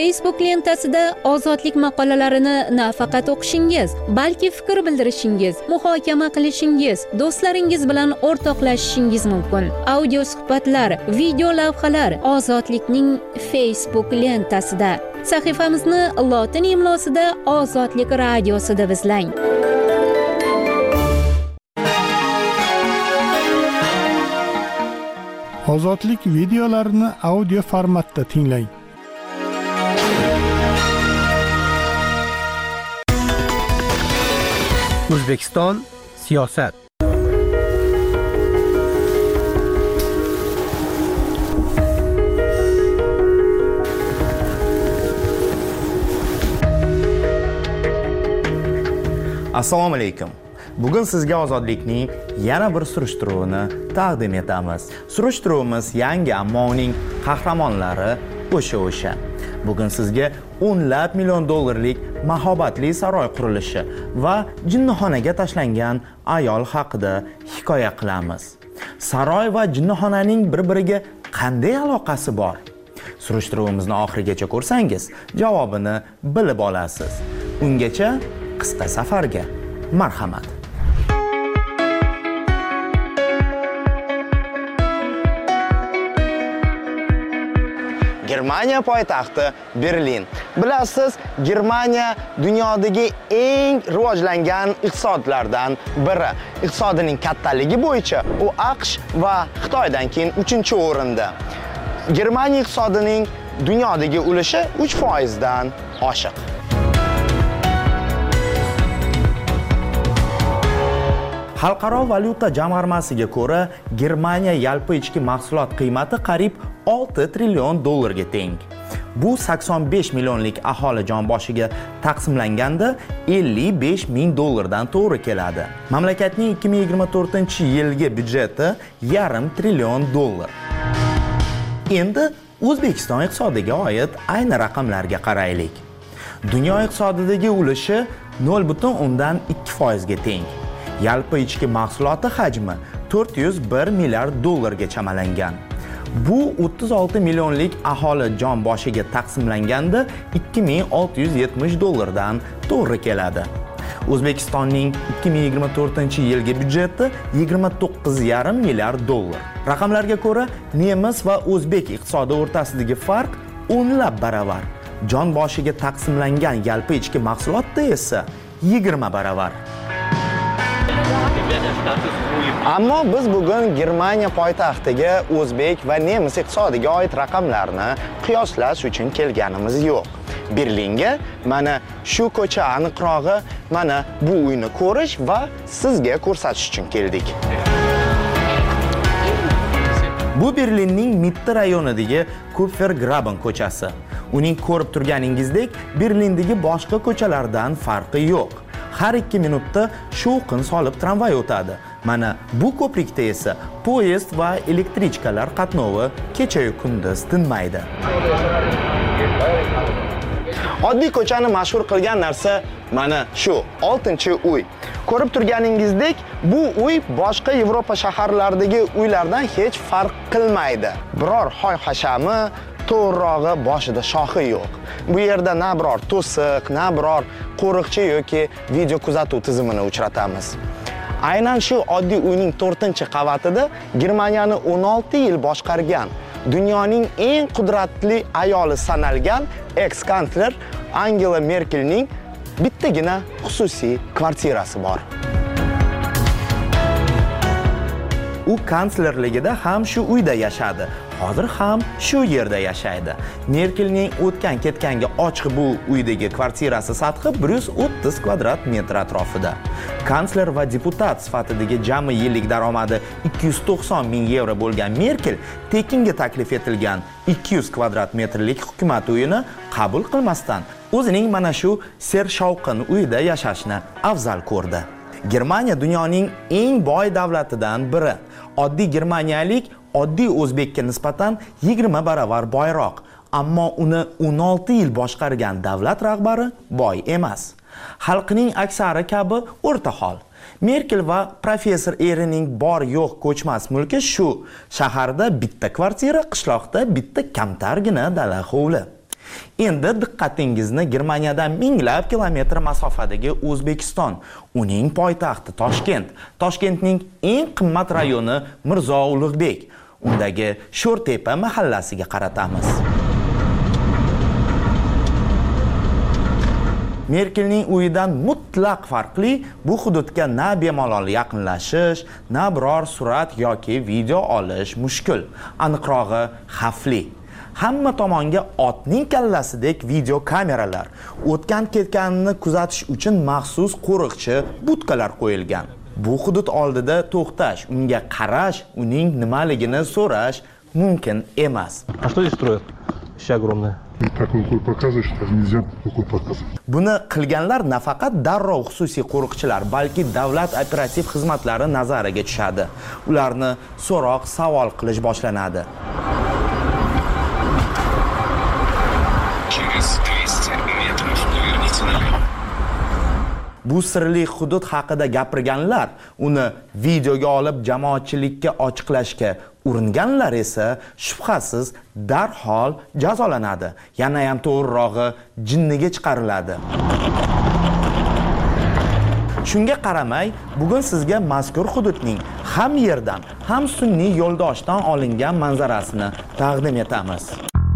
Facebook lentasida ozodlik maqolalarini nafaqat o'qishingiz, balki fikr bildirishingiz, muhokama qilishingiz, do'stlaringiz bilan o'rtoqlashishingiz mumkin. Audio suhbatlar, video lavhalar Ozodlikning Facebook lentasida. Sahifamizni lotin imlosida Ozodlik radiosi deb izlang. Ozodlik videolarini audio formatda tinglang. O'zbekiston siyosat. Assalomu alaykum. Bugun sizga ozodlikning yana bir surishtiruvini taqdim etamiz. Surishtiruvimiz yangi, ammo uning qahramonlari o'sha. Bugun sizga $10 million mahobatli saroy qurilishi va jinnixonaga tashlangan ayol haqida hikoya qilamiz. Saroy va jinnixonaning bir-biriga qanday aloqasi bor? Surishtiruvimizni oxirigacha ko'rsangiz, javobini bilib olasiz. Ungacha qisqa safarga marhamat. Germaniya poytaxti Berlin. Bilasiz, Germaniya dunyodagi eng rivojlangan iqtisodlardan biri. Iqtisodining kattaligi bo'yicha u AQSh va Xitoydan keyin 3-o'rinda. Germaniya iqtisodining dunyodagi ulushi 3% dan oshiq. Xalqaro valyuta jamg'armasiga ko'ra, Germaniya yalpi ichki mahsulot qiymati qariyb $6 trillion ga teng. Bu 85 millionlik aholi jon boshiga taqsimlanganda $55 ming dan to'g'ri keladi. Mamlakatning 2024-yilgi byudjeti $500 trillion. Endi O'zbekiston iqtisodiga oid ayni raqamlarga qaraylik. Dunyo iqtisodidagi ulushi 0,2% ga teng. Yalpi ichki mahsuloti hajmi $401 milliard ga chamalangan. Bu 36 millionlik aholi jon boshiga taqsimlanganda $2670 dan to'g'ri keladi. O'zbekistonning 2024-yilgi byudjeti $29,5 milliard. Raqamlarga ko'ra, nemis va o'zbek iqtisodi o'rtasidagi farq o'nlab baravar. Jon boshiga taqsimlangan yalpi ichki mahsulotda esa 20 baravar. Ammo biz bugun Germaniya poytaxtiga o'zbek va nemis iqtisodiga oid raqamlarni qiyoslash uchun kelganimiz yo'q. Berlinga mana shu ko'cha, aniqrog'i mana bu uyni ko'rish va sizga ko'rsatish uchun keldik. Bu Berlinning Mitte rayonidagi Kupfergraben ko'chasi. Uning ko'rib turganingizdek Berlindagi boshqa ko'chalardan farqi yo'q. Har 2 minutda shovqin solib tramvay o'tadi. Mana bu ko'prikda esa poyezd va elektrichkalar qatnovi kecha-yu kunduz tinmaydi. Oddiy ko'chani mashhur qilgan narsa mana shu 6-uy. Ko'rib turganingizdek, bu uy boshqa Yevropa shaharlaridagi uylardan hech farq qilmaydi. Biror hoy-hashami, to'g'rirog'i boshida shoxi yo'q. Bu yerda na biror to'siq, na biror qo'riqchi yoki video kuzatuv tizimini uchratamiz. Aynan shu oddiy uyning 4-qavatida Germaniyani 16 yil boshqargan, dunyoning eng qudratli ayoli sanalgan eks-kansler Angela Merkelning bittagina xususiy kvartirasi bor. U kanslerligida ham shu uyda yashadi. Hozir ham shu yerda yashaydi. Merkelning o'tgan-ketganga ochiq bu uydagi kvartirasi sathi 130 kvadrat metr atrofida. Kansler va deputat sifatidagi jami yillik daromadi 290 ming yevro bo'lgan Merkel tekinga taklif etilgan 200 kvadrat metrlik hukumat uyini qabul qilmasdan o'zining mana shu sershovqin uyda yashashni afzal ko'rdi. Germaniya dunyoning eng boy davlatidan biri. Oddiy germaniyalik oddiy o'zbekka nisbatan 20 baravar boyroq, ammo uni 16 yil boshqargan davlat rahbari boy emas. Xalqining aksari kabi o'rta hol. Merkel va professor erining bor yo'q ko'chmas mulki shu. Shaharda bitta kvartira, qishloqda bitta kamtargina dala hovli. Endi diqqatingizni Germaniyadan minglab kilometr masofadagi O'zbekiston, uning poytaxti Toshkent, Toshkentning eng qimmat rayoni Mirzo Ulug'bek, undagi Sho'rtepa mahallasiga qaratamiz. Merkelning uyidan mutlaq farqli bu hududga na bemalol yaqinlashish, na biror surat yoki video olish mushkul, aniqrog'i xavfli. Hamma tomonga otning kallasidek video kameralar, o'tgan-ketganini kuzatish uchun maxsus qo'riqchi budkalar qo'yilgan. Bu hudud oldida to'xtash, unga qarash, uning nimaligini so'rash mumkin emas. А что здесь строят? Вообще огромное. Так рукой показываешь, что нельзя рукой показывать. Buni qilganlar nafaqat darrov xususiy qo'riqchilar, balki davlat operativ xizmatlari nazariga tushadi. Ularni so'roq, savol qilish boshlanadi. Bu sirli hudud haqida gapirganlar, uni videoga olib jamoatchilikka ochiqlashga uringanlar esa shubhasiz darhol jazolanadi. Yana ham to'g'rirog'i jinniga chiqariladi. Shunga qaramay, bugun sizga mazkur hududning ham yerdan, ham sun'iy yo'ldoshdan olingan manzarasini taqdim etamiz.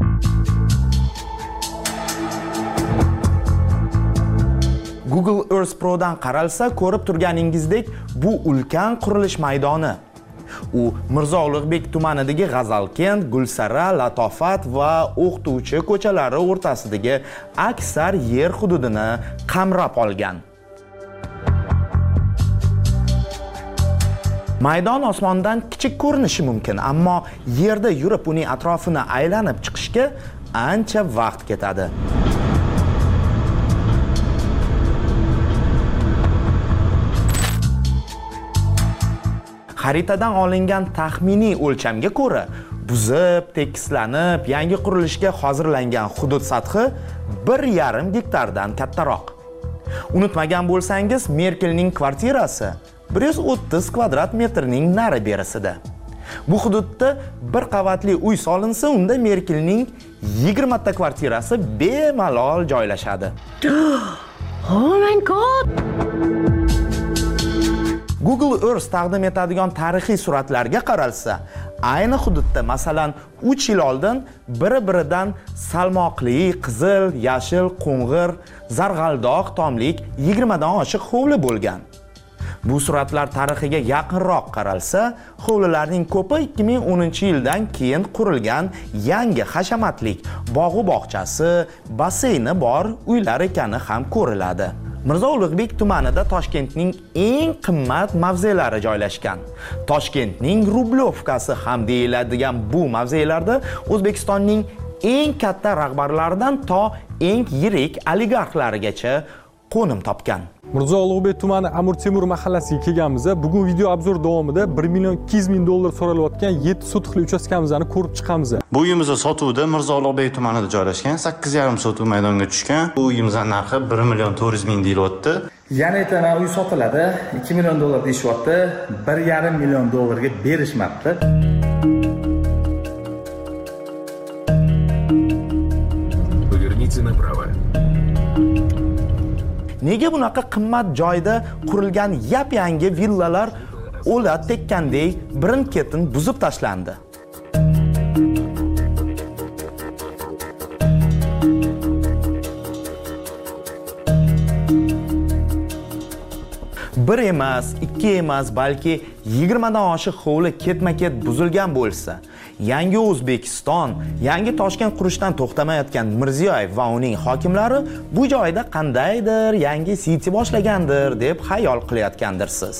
Google Earth Pro'dan qaralsa, ko'rib turganingizdek, bu ulkan qurilish maydoni. U Mirzo Ulug'bek tumanidagi G'azalkent, Gulsara, Latofat va O'qituvchi ko'chalari o'rtasidagi aksar yer hududini qamrab olgan. Maydon osmondan kichik ko'rinishi mumkin, ammo yerda yurib uning atrofini aylanib chiqishga ancha vaqt ketadi. Xaritadan olingan taxminiy o'lchamga ko'ra, buzib, tekislanib, yangi qurilishga hozirlangan hudud sathi 1,5 gektardan kattaroq. Unutmagan bo'lsangiz, Merkelning kvartirasi 130 kvadrat metrning nari berisida. Bu hududda bir qavatli uy solinsa, unda Merkelning 20 ta kvartirasi bemalol joylashadi. Oh my god! Google Earth taqdim etadigan tarixiy suratlarga qaralsa, ayni hududda masalan 3 yil oldin biri-biridan salmoqli, qizil, yashil, qo'ng'ir, zarg'aldoq tomlik 20 dan oshiq hovli bo'lgan. Bu suratlar tarixiga yaqinroq qaralsa, hovlilarning ko'pi 2010-yildan keyin qurilgan yangi hashamatlik bog'u bog'chasi, baseyni bor uylar ekani ham ko'riladi. Mirzo Ulug'bek tumanida Toshkentning eng qimmat mavzelari joylashgan. Toshkentning Rublyovkasi ham deyiladigan bu mavzelarda O'zbekistonning eng katta rahbarlaridan to eng yirik oligarxlarigacha qo'nim topgan. Mirzo Ulug'bek tumani Amir Temur mahallasiga kelganmiz. Bugun video obzor davomida 1,200,000 dollar so'ralayotgan 7 sotixli uchastkamizni ko'rib chiqamiz. Bu uyimiz sotuvda Mirzo Ulug'bek tumanida joylashgan, 8,5 sotuv maydonga tushgan. Bu uyimizning narxi 1,400,000 deyilyapti. Yana aytaman, uy sotiladi, 2 million dollar deyishyapti, 1,5 million dollarga berishmabdi. Поверните направо. Nega bunaqa qimmat joyda qurilgan yap-yangi villalar o'la tekkandek birin-ketin buzib tashlandi? Bir emas, 2 emas, balki 20 dan oshiq hovli ketma-ket buzilgan bo'lsa, yangi O'zbekiston, yangi Toshkent qurishdan to'xtamayotgan Mirziyoyev va uning hokimlari bu joyda qandaydir yangi city boshlagandir deb xayol qilayotgandirsiz.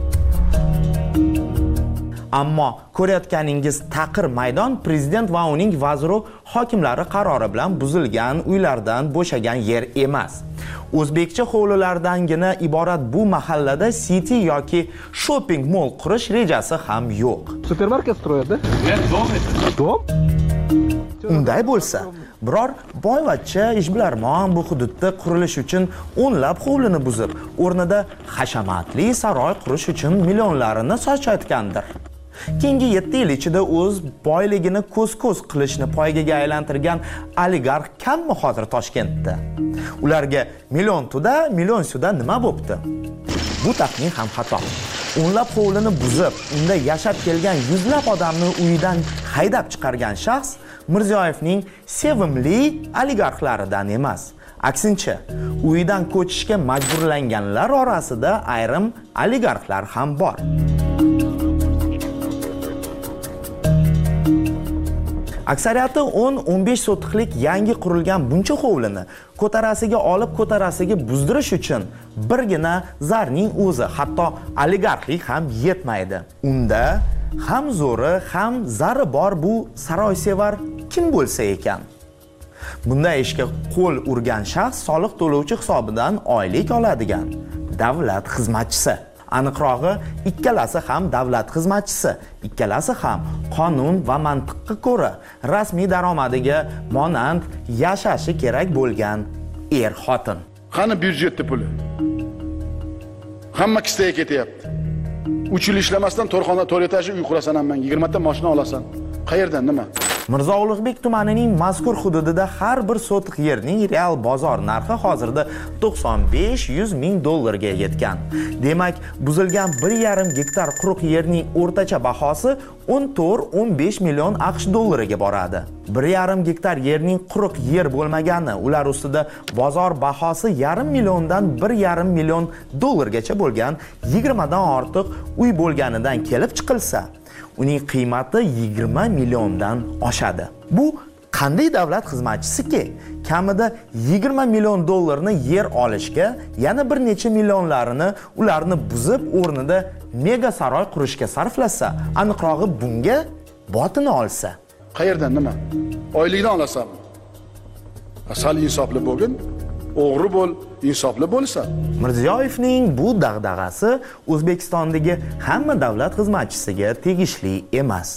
Ammo ko'rayotganingiz taqir maydon prezident va uning vaziru hokimlari qarori bilan buzilgan uylardan bo'shagan yer emas. O'zbekcha hovlilardangina iborat bu mahallada city yoki shopping mall qurish rejasi ham yo'q. Supermarket stроят, да? Дом это. Дом? Unday bo'lsa, biror boyvachcha ishbilarmon bu hududda qurilish uchun o'nlab hovlini buzib, o'rnida hashamatli saroy qurish uchun millionlarini sochayotgandir. Keyingi 7 yil ichida o'z boyligini ko'z-ko'z qilishni poygaga aylantirgan oligarx kammi hozir Toshkentda? Ularga million tuda, million suda nima bo'pti? Bu taxmin ham xato. O'nlab hovlini buzib, unda yashab kelgan yuzlab odamni uyidan haydab chiqargan shaxs Mirziyoyevning sevimli oligarxlaridan emas. Aksincha, uyidan ko'chishga majburlanganlar orasida ayrim oligarxlar ham bor. Aksariyati 10-15 sotixlik yangi qurilgan buncha hovlini ko'tarasiga olib ko'tarasiga buzdirish uchun birgina zarning o'zi, hatto oligarxlik ham yetmaydi. Unda ham zo'ri, ham zari bor bu saroysevar kim bo'lsa ekan? Bunday ishga qo'l urgan shaxs soliq to'lovchi hisobidan oylik oladigan davlat xizmatchisi. Aniqrog'i, ikkalasi ham davlat xizmatchisi, ikkalasi ham qonun va mantiqqa ko'ra rasmiy daromadiga monand yashashi kerak bo'lgan xotin. Qani byudjetda puli? Hamma kistaga ketyapti. 3 yil ishlamasdan to'rxona, to'rt etajli uy qurasan, hamma 20 ta mashina olasan. Qayerdan nima? Mirzo Ulug'bek tumanining mazkur hududida har bir sotix yerning real bozor narxi hozirda 95-100 ming dollarga yetgan. Demak, buzilgan 1,5 gektar quruq yerning o'rtacha bahosi 14-15 million AQSh dollariga boradi. 1,5 gektar yerning quruq yer bo'lmagani, ular ustida bozor bahosi 0,5 milliondan 1,5 million dollargacha bo'lgan 20 dan ortiq uy bo'lganidan kelib chiqilsa, uning qiymati 20 milliondan oshadi. Bu qanday davlat xizmatchisi-ki kamida 20 million dollarni yer olishga, yana bir necha millionlarini ularni buzib o'rnida mega saroy qurishga sarflasa, aniqrog'i bunga botini olsa. Qayerdan nima? Oylikdan olasanmi? Asal insofli bo'lgin, o'g'ri bo'l, insofli bo'lsa. Mirziyoyevning bu dag'dag'asi O'zbekistondagi hamma davlat xizmatchisiga tegishli emas.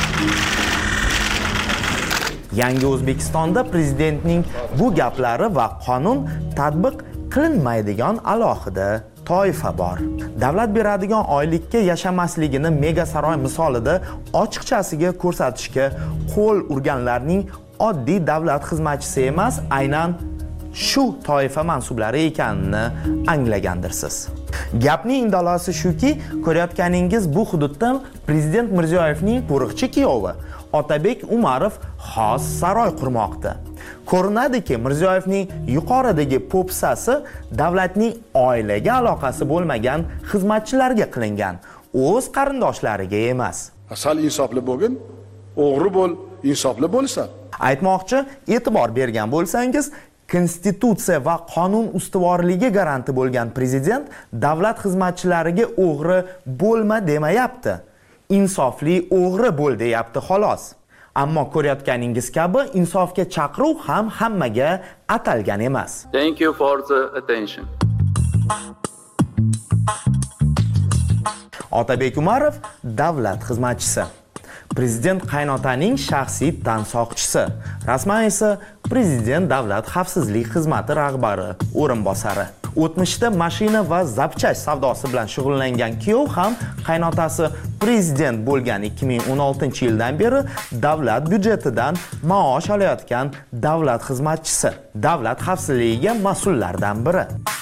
Yangi O'zbekistonda prezidentning bu gaplari va qonun tatbiq qilinmaydigan alohida toifa bor. Davlat beradigan oylikka yashamasligini mega saroy misolida ochiqchasiga ko'rsatishga qo'l urganlarning oddiy davlat xizmatchisi emas, aynan shu toifa mansublari ekanini anglagandirsiz. Gapning indalosi shuki, ko'rayotganingiz bu hududda prezident Mirziyoyevning qo'riqchi kuyovi Otabek Umarov xos saroy qurmoqda. Ko'rinadiki, Mirziyoyevning yuqoridagi po'pisasi davlatning oilaga aloqasi bo'lmagan xizmatchilarga qilingan, o'z qarindoshlariga emas. Asal insofli bo'lgin, o'g'ri bo'l, insofli bo'lsa. Aytmoqchi, e'tibor bergan bo'lsangiz, Konstitutsiya va qonun ustuvorligi garanti bo'lgan prezident davlat xizmatchilariga o'g'ri bo'lma demayapti. Insofli o'g'ri bo'l deyapti xolos. Ammo ko'rayotganingiz kabi insofga chaqiruv ham hammaga atalgan emas. Thank you for the attention. Otabek Umarov davlat xizmatchisi. Prezident qaynotaning shaxsiy tansoqchisi. Rasman esa prezident davlat xavfsizlik xizmati rahbari o'rinbosari. O'tmishda mashina va zapchast savdosi bilan shug'ullangan kuyov ham qaynotasi prezident bo'lgan 2016-yildan beri davlat byudjetidan maosh olayotgan davlat xizmatchisi, davlat xavfsizligiga mas'ullardan biri.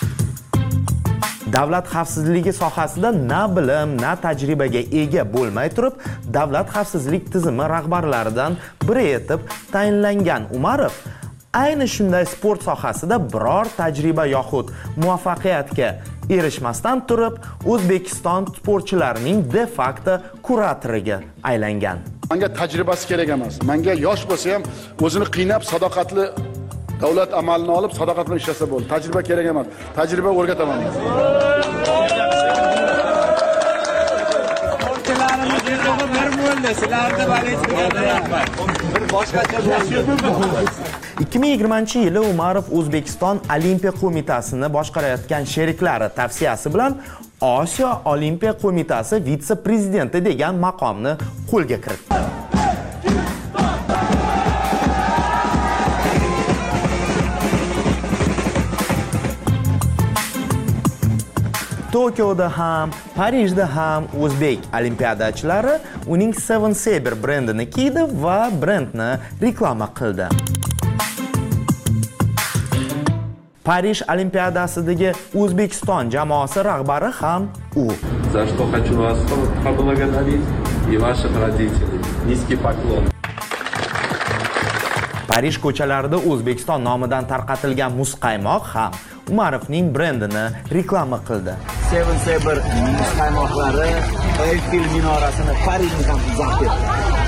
Davlat xavfsizligi sohasida na bilim, na tajribaga ega bo'lmay turib, davlat xavfsizlik tizimi rahbarlaridan biri etib tayinlangan Umarov ayni shunday sport sohasida biror tajriba yoxud muvaffaqiyatga erishmasdan turib, O'zbekiston sportchilarining de facto kuratoriga aylangan. Menga tajribasi kerak emas. Menga yosh bo'lsa ham o'zini qiynab, sadoqatli davlat amalini olib, sadoqat bilan ishlasa bo'ldi. Tajriba kerak emas. Tajriba o'rgataman. Sportchilarimiz bir bo'ldi. Sizlarni boshqacha 2020-yili Umarov O'zbekiston Olimpiya qo'mitasini boshqarayotgan sheriklari tavsiyasi bilan Osiyo Olimpiya qo'mitasi vitse-prezidenti degan maqomni qo'lga kiritdi. Tokioda ham, Parijda ham o'zbek olimpiadachilari uning Seven Saber brendini kiydi va brendni reklama qildi. Parij olimpiadasidagi O'zbekiston jamoasi rahbari ham u. За что хочу вас поблагодарить и ваших родителей. Низкий поклон. Parij ko'chalarida O'zbekiston nomidan tarqatilgan muzqaymoq ham Umarovning brendini reklama qildi. Seven Saber muzqaymoqlari Eiffel minorasini Parijga ham zabt etdi.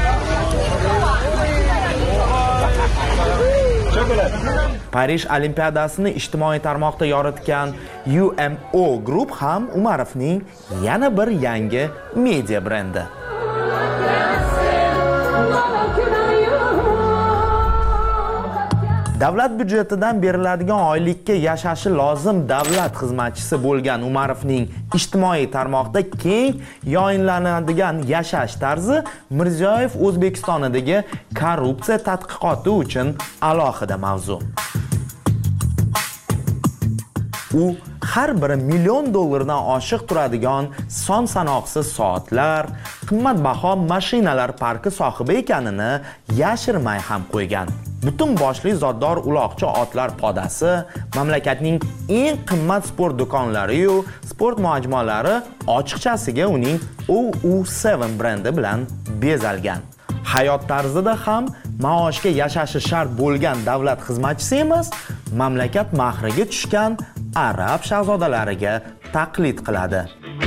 Parij olimpiadasini ijtimoiy tarmoqda yoritgan UMO Group ham Umarovning yana bir yangi media brendi. Davlat byudjetidan beriladigan oylikka yashashi lozim davlat xizmatchisi bo'lgan Umarovning ijtimoiy tarmoqda keng yoyinlanadigan yashash tarzi Mirziyoyev O'zbekistonidagi korrupsiya tadqiqoti uchun alohida mavzu. U har biri $1 million oshiq turadigan son sanoqsiz soatlar, qimmatbaho mashinalar parki sohibi ekanini yashirmay ham qo'ygan. Butun boshli zoddor uloqcha otlar podasi, mamlakatning eng qimmat sport do'konlari yu sport majmualari ochiqchasiga uning OU7 brendi bilan bezalgan. Hayot tarzida ham maoshga yashashi shart bo'lgan davlat xizmatchisi emas, mamlakat mahriga tushgan arab shahzodalariga taqlid qiladi.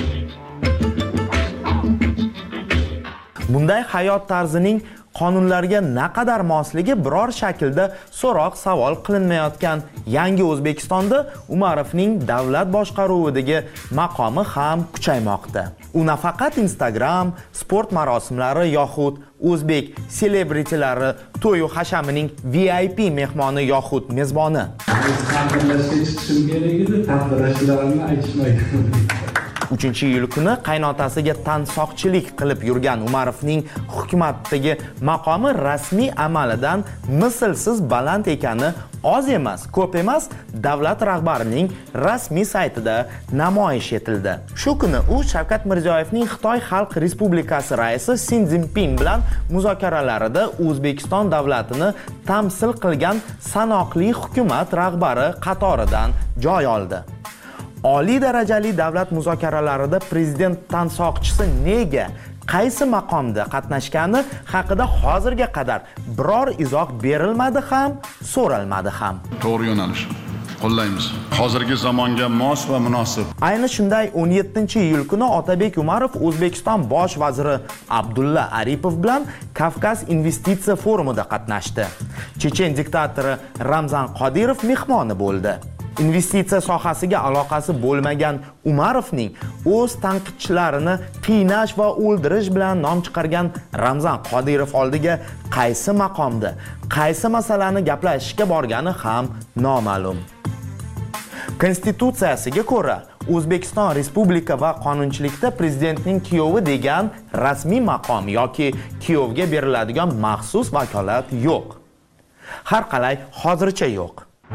Bunday hayot tarzining qonunlarga naqadar mosligi biror shaklda so'roq savol qilinmayotgan yangi O'zbekistonda Umarovning davlat boshqaruvidagi maqomi ham kuchaymoqda. U nafaqat Instagram, sport marosimlari yoxud o'zbek selebritilari to'y hashamining VIP mehmoni yoxud mezboni. Taqdirlashga chiqishim kerak edi, taqdirlashlarimni aytishmaydi. 3-iyul kuni qaynotasiga tansoqchilik qilib yurgan Umarovning hukumatdagi maqomi rasmiy amalidan mislsiz baland ekani oz emas, ko'p emas, davlat rahbarining rasmiy saytida namoyish etildi. Shu kuni u Shavkat Mirziyoyevning Xitoy Xalq Respublikasi raisi Si Szinpin bilan muzokaralarida O'zbekiston davlatini tamsil qilgan sanoqli hukumat rahbari qatoridan joy oldi. Oliy darajali davlat muzokaralarida prezident tansoqchisi nega, qaysi maqomda qatnashgani haqida hozirga qadar biror izoh berilmadi ham, so'ralmadi ham. To'g'ri yo'nalish. Qo'llaymiz. Hozirgi zamonga mos va munosib. Ayni shunday 17-iyul kuni Otabek Umarov O'zbekiston bosh vaziri Abdulla Aripov bilan Kavkaz investitsiya forumida qatnashdi. Chechen diktatori Ramzan Qodirov mehmoni bo'ldi. Investitsiya sohasiga aloqasi bo'lmagan Umarovning o'z tanqidchilarini qiynash va o'ldirish bilan nom chiqargan Ramzan Qodirov oldiga qaysi maqomda, qaysi masalani gaplashishga borgani ham noma'lum. Konstitutsiyasiga ko'ra, O'zbekiston Respublika va qonunchilikda prezidentning kuyovi degan rasmiy maqom yoki kuyovga beriladigan maxsus vakolat yo'q. Har qalay hozircha yo'q.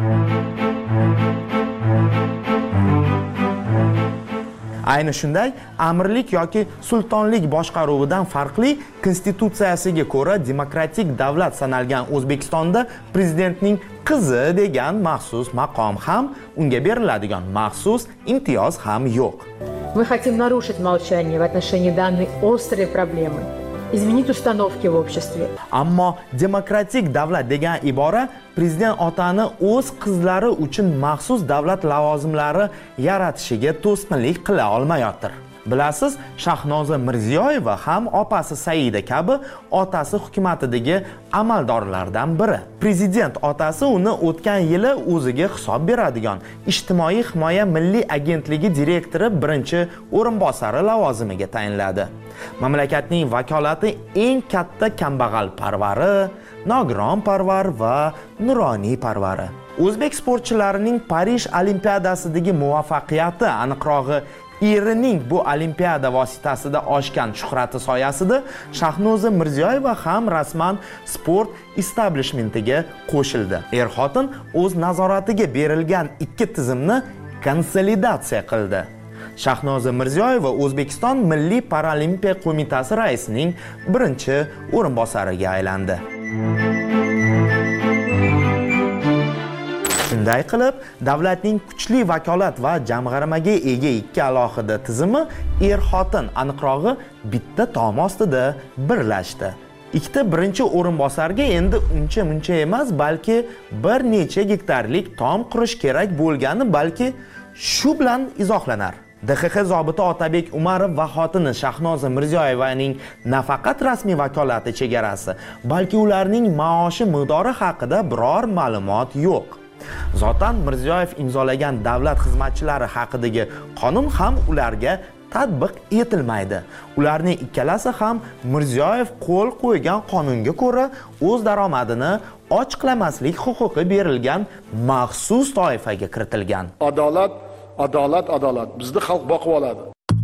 Ayni shunday amirlik yoki sultonlik boshqaruvidan farqli konstitutsiyasiga ko'ra demokratik davlat sanalgan O'zbekistonda prezidentning qizi degan maxsus maqom ham, unga beriladigan maxsus imtiyoz ham yo'q. Мы хотим нарушить молчание в отношении данной острой проблемы. Изменить установки в обществе. Ammo demokratik davlat degan ibora prezident otani o'z qizlari uchun maxsus davlat lavozimlari yaratishiga to'sqinlik qila olmayotir. Bilasiz, Shahnoza Mirziyoyeva ham opasi Saida kabi otasi hukumatidagi amaldorlardan biri. Prezident otasi uni o'tgan yili o'ziga hisob beradigan Ijtimoiy himoya milliy agentligi direktori birinchi o'rinbosari lavozimiga tayinladi. Mamlakatning vakolati eng katta kambag'al parvari, nogiron parvar va nuroniy parvari. O'zbek sportchilarining Parij olimpiadasidagi muvaffaqiyati, aniqrog'i erining bu olimpiada vositasida oshgan shuhrati soyasida Shahnoza Mirziyoyeva ham rasman sport establishmentiga qo'shildi. Er-xotin o'z nazoratiga berilgan ikki tizimni konsolidatsiya qildi. Shahnoza Mirziyoyeva O'zbekiston Milliy paralimpiya qo'mitasi raisining birinchi o'rinbosariga aylandi. Shunday qilib, davlatning kuchli vakolat va jamg'armaga ega ikki alohida tizimi er-xotin, aniqrog'i bitta tom ostida birlashdi. Ikkita birinchi o'rinbosarga endi uncha-muncha emas, balki bir necha gektarlik tom qurish kerak bo'lgani balki shu bilan izohlanar. DXX zobiti Otabek Umarov va xotini Shahnoza Mirziyoyevaning nafaqat rasmiy vakolati chegarasi, balki ularning maoshi miqdori haqida biror ma'lumot yo'q. Zotan Mirziyoyev imzolagan davlat xizmatchilari haqidagi qonun ham ularga tatbiq etilmaydi. Ularning ikkalasi ham Mirziyoyev qo'l qo'ygan qonunga ko'ra o'z daromadini ochiqlamaslik huquqi berilgan maxsus toifaga kiritilgan. Adolat. Bizni xalq boqib oladi.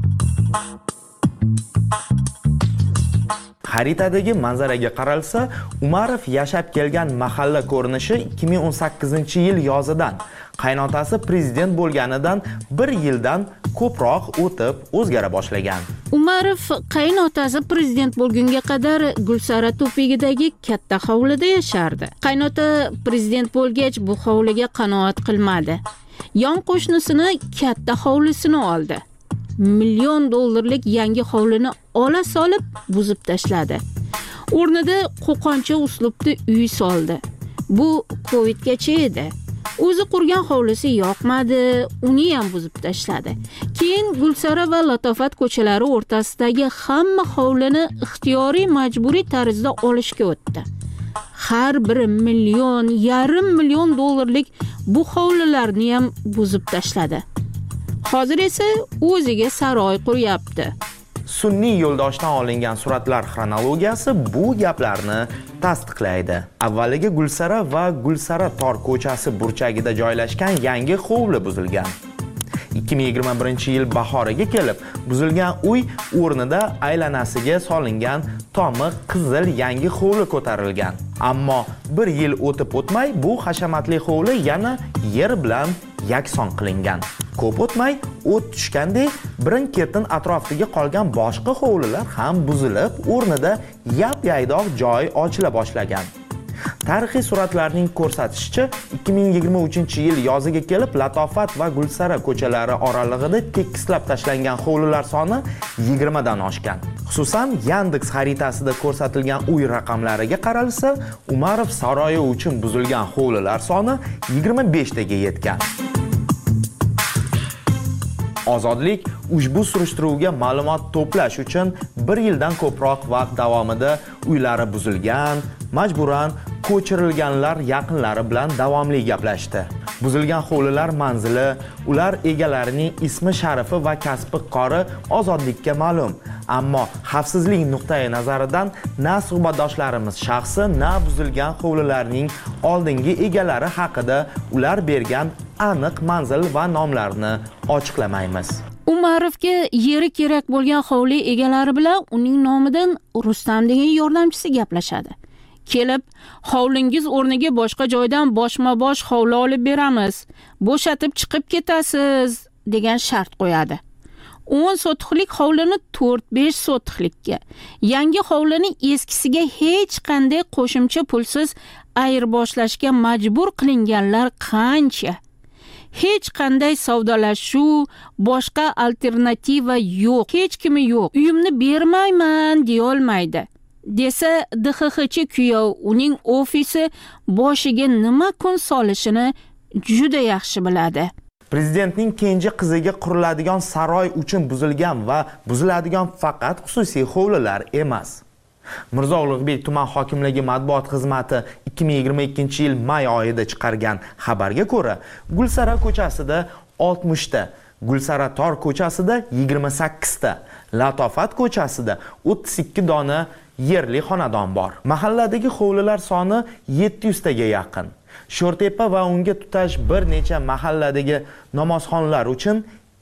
Xaritadagi manzaraga qaralsa, Umarov yashab kelgan mahalla ko'rinishi 2018-yil yozidan, qaynotasi prezident bo'lganidan 1 yildan ko'proq o'tib o'zgara boshlagan. Umarov qaynotasi prezident bo'lgunga qadar Gulsara to'pigidagi katta hovlida yashardi. Qaynota prezident bo'lgach bu hovliga qanoat qilmadi. Yon qo'shnisini katta hovlisini oldi. $1 million yangi hovlini ola solib buzib tashladi. O'rnida qo'qoncha uslubda uy soldi. Bu Covidgacha edi. O'zi qurgan hovlisi yoqmadi, uni ham buzib tashladi. Keyin Gulsara va Latofat ko'chalari o'rtasidagi hamma hovlini ixtiyoriy majburiy tarzda olishga o'tdi. Har biri $1,5 million bu hovlilarni ham buzib tashladi. Hozir esa o'ziga saroy quryapti. Sun'iy yo'ldoshdan olingan suratlar xronologiyasi bu gaplarni tasdiqlaydi. Avvaliga Gulsara va Gulsara tor ko'chasi burchagida joylashgan yangi hovli buzilgan. 2021-yil bahoriga kelib, buzilgan uy o'rnida aylanasiga solingan tomi qizil yangi hovli ko'tarilgan. Ammo 1 yil o'tib o'tmay bu hashamatli hovli yana yer bilan yakson qilingan. Ko'p o'tmay o't tushgandek birin-ketin atrofdagi qolgan boshqa hovlilar ham buzilib, o'rnida yap-yaydoq joy ochila boshlagan. Tarixiy suratlarning ko'rsatishicha 2023-yil yoziga kelib Latofat va Gulsara ko'chalari oralig'ida tekislab tashlangan hovlilar soni 20 dan oshgan. Xususan, Yandex xaritasida ko'rsatilgan uy raqamlariga qaralsa, Umarov saroyi uchun buzilgan hovlilar soni 25 taga yetgan. Ozodlik ushbu surishtiruvga ma'lumot to'plash uchun 1 yildan ko'proq vaqt davomida uylari buzilgan, majburan ko'chirilganlar yaqinlari bilan davomli gaplashdi. Buzilgan hovlilar manzili, ular egalarining ismi sharifi va kasbi qori ozodlikka ma'lum. Ammo xavfsizlik nuqtai nazaridan na suhbatdoshlarimiz shaxsi, na buzilgan hovlilarning oldingi egalari haqida ular bergan aniq manzil va nomlarini ochiqlamaymiz. Umarovga yeri kerak bo'lgan hovli egalari bilan uning nomidan Rustam degan yordamchisi gaplashadi. Kelib, hovlingiz o'rniga boshqa joydan boshma-bosh hovli olib beramiz. Bo'shatib chiqib ketasiz degan shart qo'yadi. 10 sotixlik hovlini 4-5 sotixlikka, yangi hovlini eskisiga hech qanday qo'shimcha pulsiz ayirboshlashga majbur qilinganlar qancha? Hech qanday savdolashuv, boshqa alternativa yo'q, hech kimi yo'q. Uyimni bermayman deya olmaydi. Desa, DXXchi kuyov uning ofisi boshiga nima kun solishini juda yaxshi biladi. Prezidentning kenja qiziga quriladigan saroy uchun buzilgan va buziladigan faqat xususiy hovlilar emas. Mirzo Ulug'bek tuman hokimligi matbuot xizmati 2022-yil may oyida chiqargan xabarga ko'ra, Gulsara ko'chasida 60 ta, Gulsara tor ko'chasida 28 ta, Latofat ko'chasida 32 dona yerli xonadon bor. Mahalladagi hovlilar soni 700 taga yaqin. Sho'rtepa va unga tutash bir necha mahalladagi namozxonlar uchun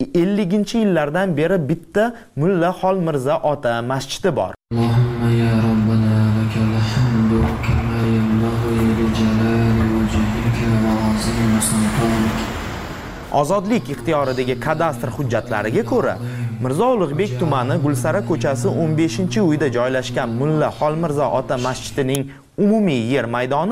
50-yillardan beri bitta Mulla Xol Mirza ota masjidi bor. Allohumma ya Robbana lakal hamdu kama yanbaghi li jalali wajhika wa azimi sultanik. Ozodlik ixtiyoridagi kadastr hujjatlariga ko'ra, Mirzo Ulug'bek tumani Gulsara ko'chasi 15-uyda joylashgan Mulla Xolmirzo ota masjidining umumiy yer maydoni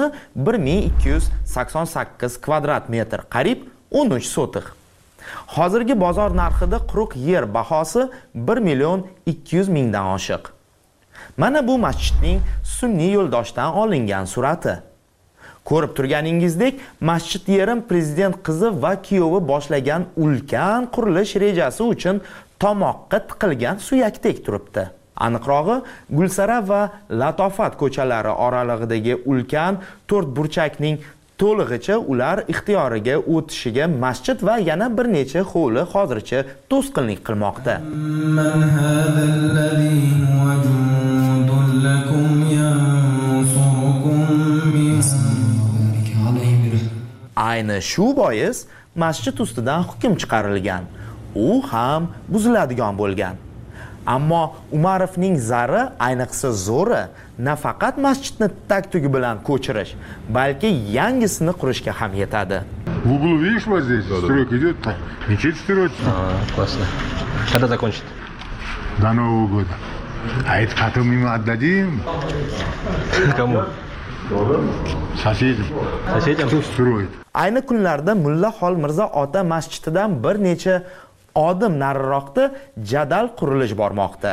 1288 kvadrat metr, qariyb 13 sotix. Hozirgi bozor narxida quruq yer bahosi 1.200.000 dan oshiq. Mana bu masjidning sunniy yo'ldoshdan olingan surati. Ko'rib turganingizdek, masjid yerim prezident qizi va kuyovi boshlagan ulkan qurilish rejasi uchun tomoqqa tiqilgan suyakdek turibdi. Aniqrog'i, Gulsara va Latofat ko'chalari oralig'idagi ulkan 4 burchakning to'lig'icha ular ixtiyoriga o'tishiga masjid va yana bir necha hovli hozircha to'sqinlik qilmoqda. Ayni shu bois masjid ustidan hukm chiqarilgan. U ham buziladigan bo'lgan. Ammo Umarovning zari, ayniqsa zo'ri, nafaqat masjidni tag-tugi bilan ko'chirish, balki yangisini qurishga ham yetadi. В углу видишь, вот здесь стройка идет, мечеть строится. Классно. Когда закончит? До Нового года. А это потом ему отдадим. Кому? Соседям. Соседям? Кто строит? Ayni kunlarda Mulla Xolmirzo ota masjididan bir necha odim nariroqda jadal qurilish bormoqda.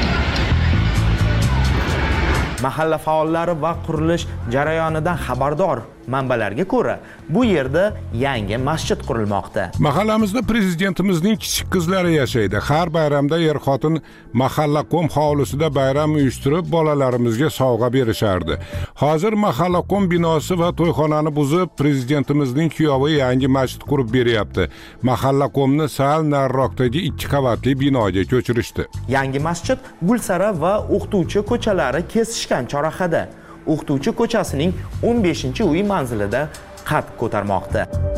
Mahalla faollari va qurilish jarayonidan xabardor manbalarga ko'ra, bu yerda yangi masjid qurilmoqda. Mahallamizda prezidentimizning kichik qizlari yashaydi. Har bayramda er-xotin mahalla-kom hovlisida bayram uyushtirib, bolalarimizga sovg'a berishardi. Hozir mahalla-kom binosi va to'yxonani buzib, prezidentimizning kuyovi yangi masjid qurib beryapti. Mahalla-komni sal nariroqdagi 2 qavatli binoga ko'chirishdi. Yangi masjid Gulsara va o'qituvchi ko'chalari kesishgan chorrahada. O'qituvchi ko'chasining 15-uy manzilida qad ko'tarmoqda.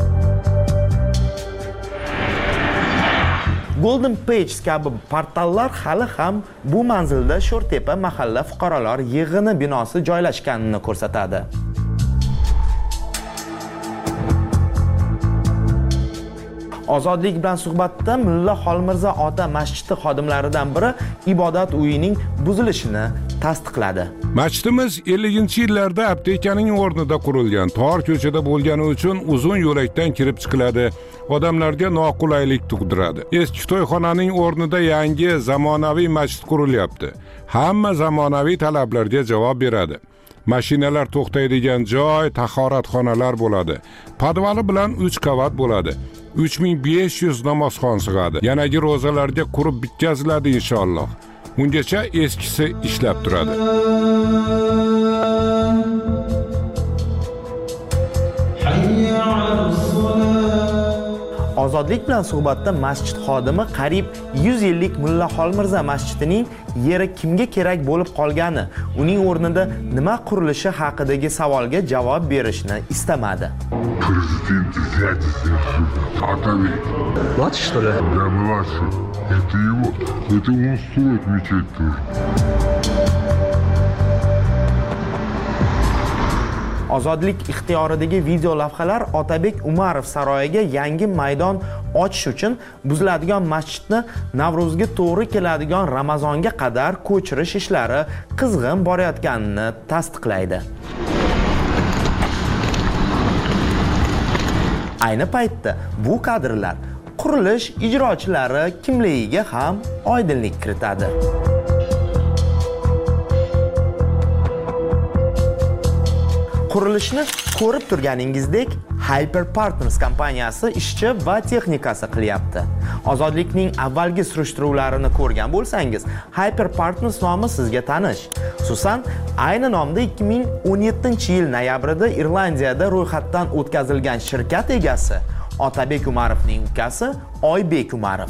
Golden Pages kabi portallar hali ham bu manzilda Sho'rtepa mahalla fuqarolar yig'ini binosi joylashganini ko'rsatadi. Ozodlik bilan suhbatda Mulla Xolmirzo ota masjidi xodimlaridan biri ibodat uyining buzilishini tasdiqladi. Masjidimiz 50-yillarda aptekaning o'rnida qurilgan, tor ko'chada bo'lgani uchun uzun yo'lakdan kirib chiqiladi. Odamlarga noqulaylik tug'diradi. Eski to'yxonaning o'rnida yangi zamonaviy masjid qurilyapti. Hamma zamonaviy talablarga javob beradi. Mashinalar to'xtaydigan joy, tahoratxonalar bo'ladi. Podvali bilan 3 qavat bo'ladi. 3500 namozxon sig'adi. Yanagi ro'zalarga qurib bitkaziladi inshaalloh. Ungacha eskisi ishlab turadi. Ozodlik bilan suhbatda masjid xodimi qariyb 100 yillik Mulla Xolmirzo masjidining yeri kimga kerak bo'lib qolgani, uning o'rnida nima qurilishi haqidagi savolga javob berishni istamadi. Президент взятия Атавей. Младший, что ли? Да, младший. Это его. Это он строит мечеть тоже. Ozodlik ixtiyoridagi video lavhalar Otabek Umarov saroyiga yangi maydon ochish uchun buziladigan masjidni Navro'zga to'g'ri keladigan Ramazonga qadar ko'chirish ishlari qizg'in borayotganini tasdiqlaydi. Ayni paytda bu kadrlar qurilish ijrochilari kimligiga ham oydinlik kiritadi. Qurilishni ko'rib turganingizdek, Hyper Partners kompaniyasi ishchi va texnikasi qilyapti. Ozodlikning avvalgi surishtiruvlarini ko'rgan bo'lsangiz, Hyper Partners nomi sizga tanish. Xususan, ayni nomda 2017-yil noyabrida Irlandiyada ro'yxatdan o'tkazilgan shirkat egasi Otabek Umarovning ukasi Oybek Umarov.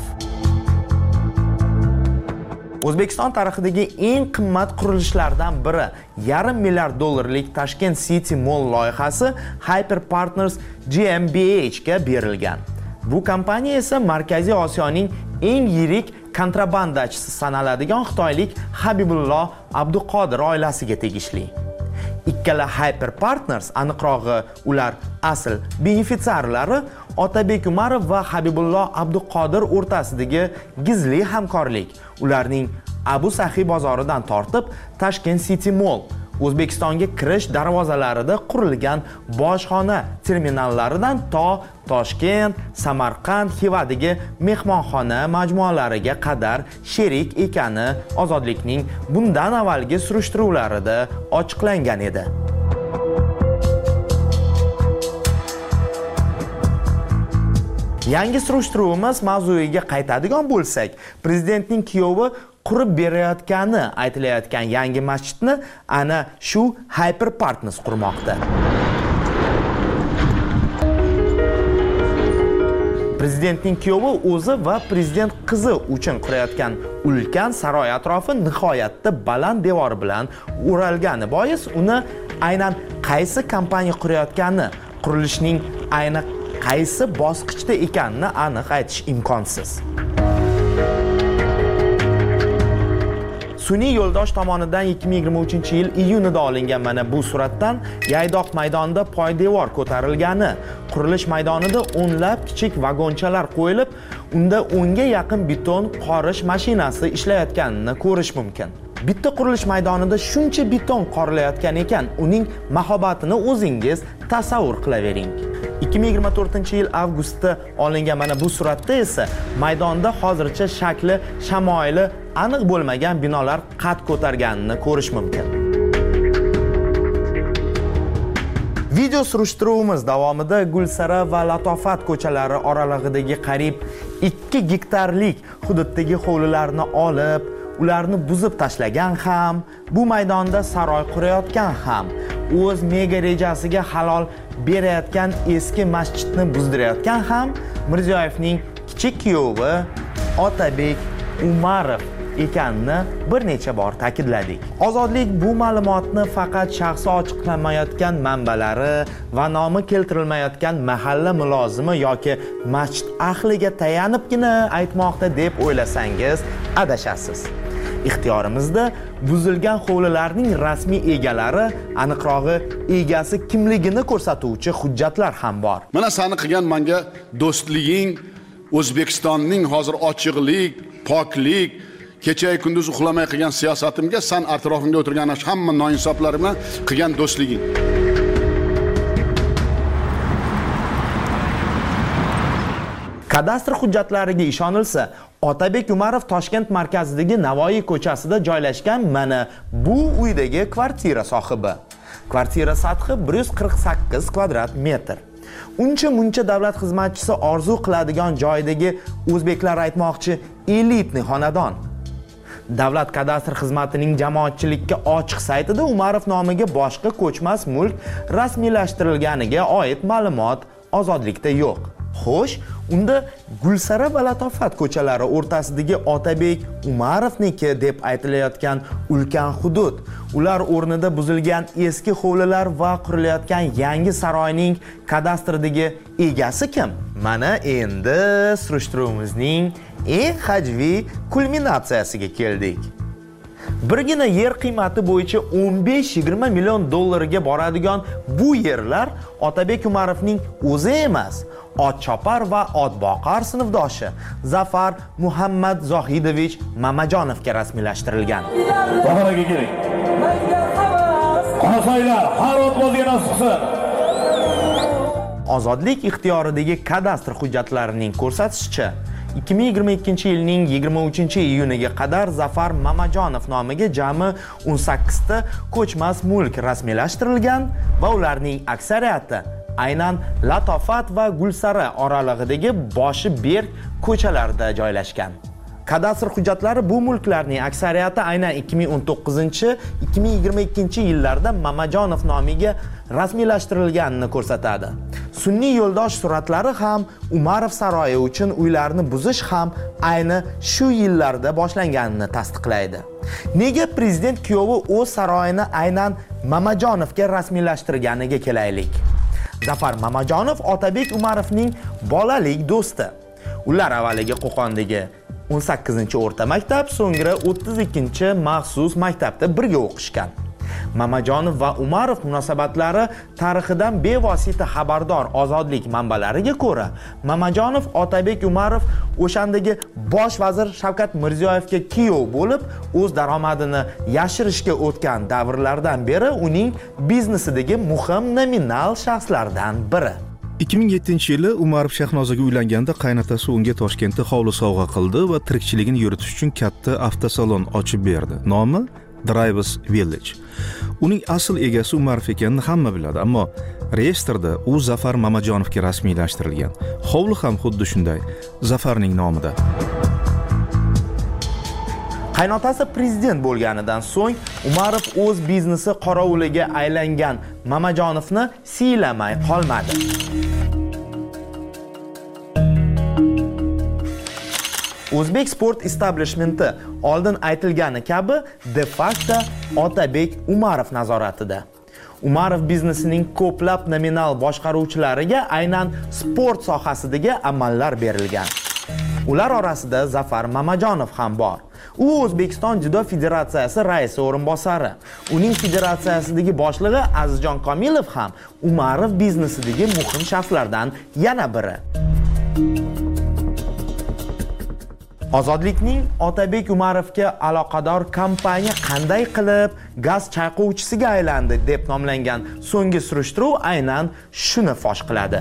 O'zbekiston tarixidagi eng qimmat qurilishlardan biri $500 million Tashkent City Mall loyihasi Hyper Partners GmbH ga berilgan. Bu kompaniya esa Markaziy Osiyoning eng yirik kontrabandachisi sanaladigan xitoylik Habibullo Abduqodir oilasiga tegishli. Ikkala Hyper Partners, aniqrog'i ular asl benefitsiarlari Otabek Umarov va Habibullo Abduqodir o'rtasidagi gizli hamkorlik. Ularning Abu Saxiy bozoridan tortib Tashkent City Mall, O'zbekistonga kirish darvozalarida qurilgan bojxona terminallaridan to Toshkent, Samarqand, Xivadagi mehmonxona majmualariga qadar sherik ekani Ozodlikning bundan avvalgi surishtiruvlarida ochiqlangan edi. Yangi surishtiruvimiz mavzuiga qaytadigan bo'lsak, prezidentning kuyovi qurib berayotgani aytilayotgan yangi masjidni ana shu Hyper Partners qurmoqda. Prezidentning kuyovi o'zi va prezident qizi uchun qurayotgan ulkan saroy atrofi nihoyatda baland devor bilan o'ralgani bois uni aynan qaysi kompaniya qurayotgani, qurilishning ayni qaysi bosqichda ekanini aniq aytish imkonsiz. Sun'iy yo'ldosh tomonidan 2023-yil iyunida olingan mana bu suratdan Yaydoq maydonida poydevor ko'tarilgani, qurilish maydonida o'nlab kichik vagonchalar qo'yilib, unda 10 ga yaqin beton qorish mashinasi ishlayotganini ko'rish mumkin. Bitta qurilish maydonida shuncha beton qorilayotgan ekan, uning mahobatini o'zingiz tasavvur qilavering. 2024-yil avgustda olingan mana bu suratda esa maydonda hozircha shakli, shamoili aniq bo'lmagan binolar qad ko'targanini ko'rish mumkin. Video surishtiruvimiz davomida Gulsara va Latofat ko'chalari oralig'idagi qariyb 2 gektarlik hududdagi hovlilarni olib, ularni buzib tashlagan ham, bu maydonda saroy qurayotgan ham, o'z mega rejasiga halol berayotgan eski masjidni buzdirayotgan ham Mirziyoyevning kichik kuyovi Otabek Umarov ekanini bir necha bor ta'kidladik. Ozodlik bu ma'lumotni faqat shaxsi ochiqlanmayotgan manbalari va nomi keltirilmayotgan mahalla mulozimi yoki masjid ahliga tayanibgina aytmoqda deb o'ylasangiz adashasiz. Ixtiyorimizda buzilgan hovlilarning rasmiy egalari, aniqrog'i egasi kimligini ko'rsatuvchi hujjatlar ham bor. Mana seni qilgan menga do'stliging, O'zbekistonning hozir ochiqlik, poklik, kecha kunduz uxlamay qilgan siyosatimga sen atrofimda o'tirgan hamma noinsoflar bilan qilgan do'stliging. Kadastr hujjatlariga ishonilsa, Otabek Umarov Toshkent markazidagi Navoiy ko'chasida joylashgan mana bu uydagi kvartira sohibi. Kvartira sathi 148 kvadrat metr. Uncha-muncha davlat xizmatchisi orzu qiladigan joydagi o'zbeklar aytmoqchi elitni xonadon. Davlat kadastr xizmatining jamoatchilikka ochiq saytida Umarov nomiga boshqa ko'chmas mulk rasmiylashtirilganiga oid ma'lumot Ozodlikda yo'q. Xo'sh, unda Gulsara va Latofat ko'chalari o'rtasidagi Otabek Umarovniki deb aytilayotgan ulkan hudud, ular o'rnida buzilgan eski hovlilar va qurilayotgan yangi saroyning kadastridagi egasi kim? Mana endi surishtiruvimizning eng hajviy kulminatsiyasiga keldik. Birgina yer qiymati bo'yicha 15-20 million dollarga boradigan bu yerlar Otabek Umarovning o'zi emas, Otchopar va Otboqar sinfdoshi Zafar Muhammad Zohidovich Mamajonovga rasmiylashtirilgan. Baharaga kerak. Qanasoylar, har ot o'ziga nasib qilsin. Ozodlik ixtiyoridagi kadastr hujjatlarining ko'rsatishicha 2022-yilning 23-iyuniga qadar Zafar Mamajonov nomiga jami 18 ta ko'chmas mulk rasmiylashtirilgan va ularning aksariyati aynan Latofat va Gulsara oralig'idagi Boshi Berk ko'chalarida joylashgan. Kadastr hujjatlari bu mulklarning aksariyati aynan 2019-2022-yillarda Mamajonov nomiga rasmiylashtirilganini ko'rsatadi. Sun'iy yo'ldosh suratlari ham Umarov saroyi uchun uylarni buzish ham ayni shu yillarda boshlanganini tasdiqlaydi. Nega prezident kuyovi o'z saroyini aynan Mamajonovga rasmiylashtirganiga kelaylik. Zafar Mamajonov Otabek Umarovning bolalik do'sti. Ular avvaliga Qo'qondagi 18-o'rta maktab, so'ngra 32-maxsus maktabda birga o'qishgan. Mamajonov va Umarov munosabatlari tarixidan bevosita xabardor ozodlik manbalariga ko'ra, Mamajonov Otabek Umarov o'shandagi bosh vazir Shavkat Mirziyoyevga kuyov bo'lib, o'z daromadini yashirishga o'tgan davrlardan beri uning biznesidagi muhim nominal shaxslardan biri. 2007-yili Umarov Shahnozaga uylanganda qaynotasi unga Toshkentda hovli sovg'a qildi va tirikchiligini yuritish uchun katta avtosalon ochib berdi. Nomi Drivers Village. Uning asl egasi Umarov ekanini hamma biladi, ammo reyestrda u Zafar Mamajonovga rasmiylashtirilgan. Hovli ham xuddi shunday, Zafarning nomida. Qaynotasi prezident bo'lganidan so'ng Umarov o'z biznesi qorovuliga aylangan Mamajonovni siylamay qolmadi. O'zbek sport establishmenti oldin aytilgani kabi de facto Otabek Umarov nazoratida. Umarov biznesining ko'plab nominal boshqaruvchilariga aynan sport sohasidagi amallar berilgan. Ular orasida Zafar Mamajonov ham bor. U O'zbekiston Judo Federatsiyasi raisi o'rinbosari. Uning federatsiyasidagi boshlig'i Azizjon Komilov ham Umarov biznesidagi muhim shaxslardan yana biri. Ozodlikning Otabek Umarovga aloqador kompaniya qanday qilib gaz chayqovchisiga aylandi deb nomlangan so'nggi surishtiruv aynan shuni fosh qiladi.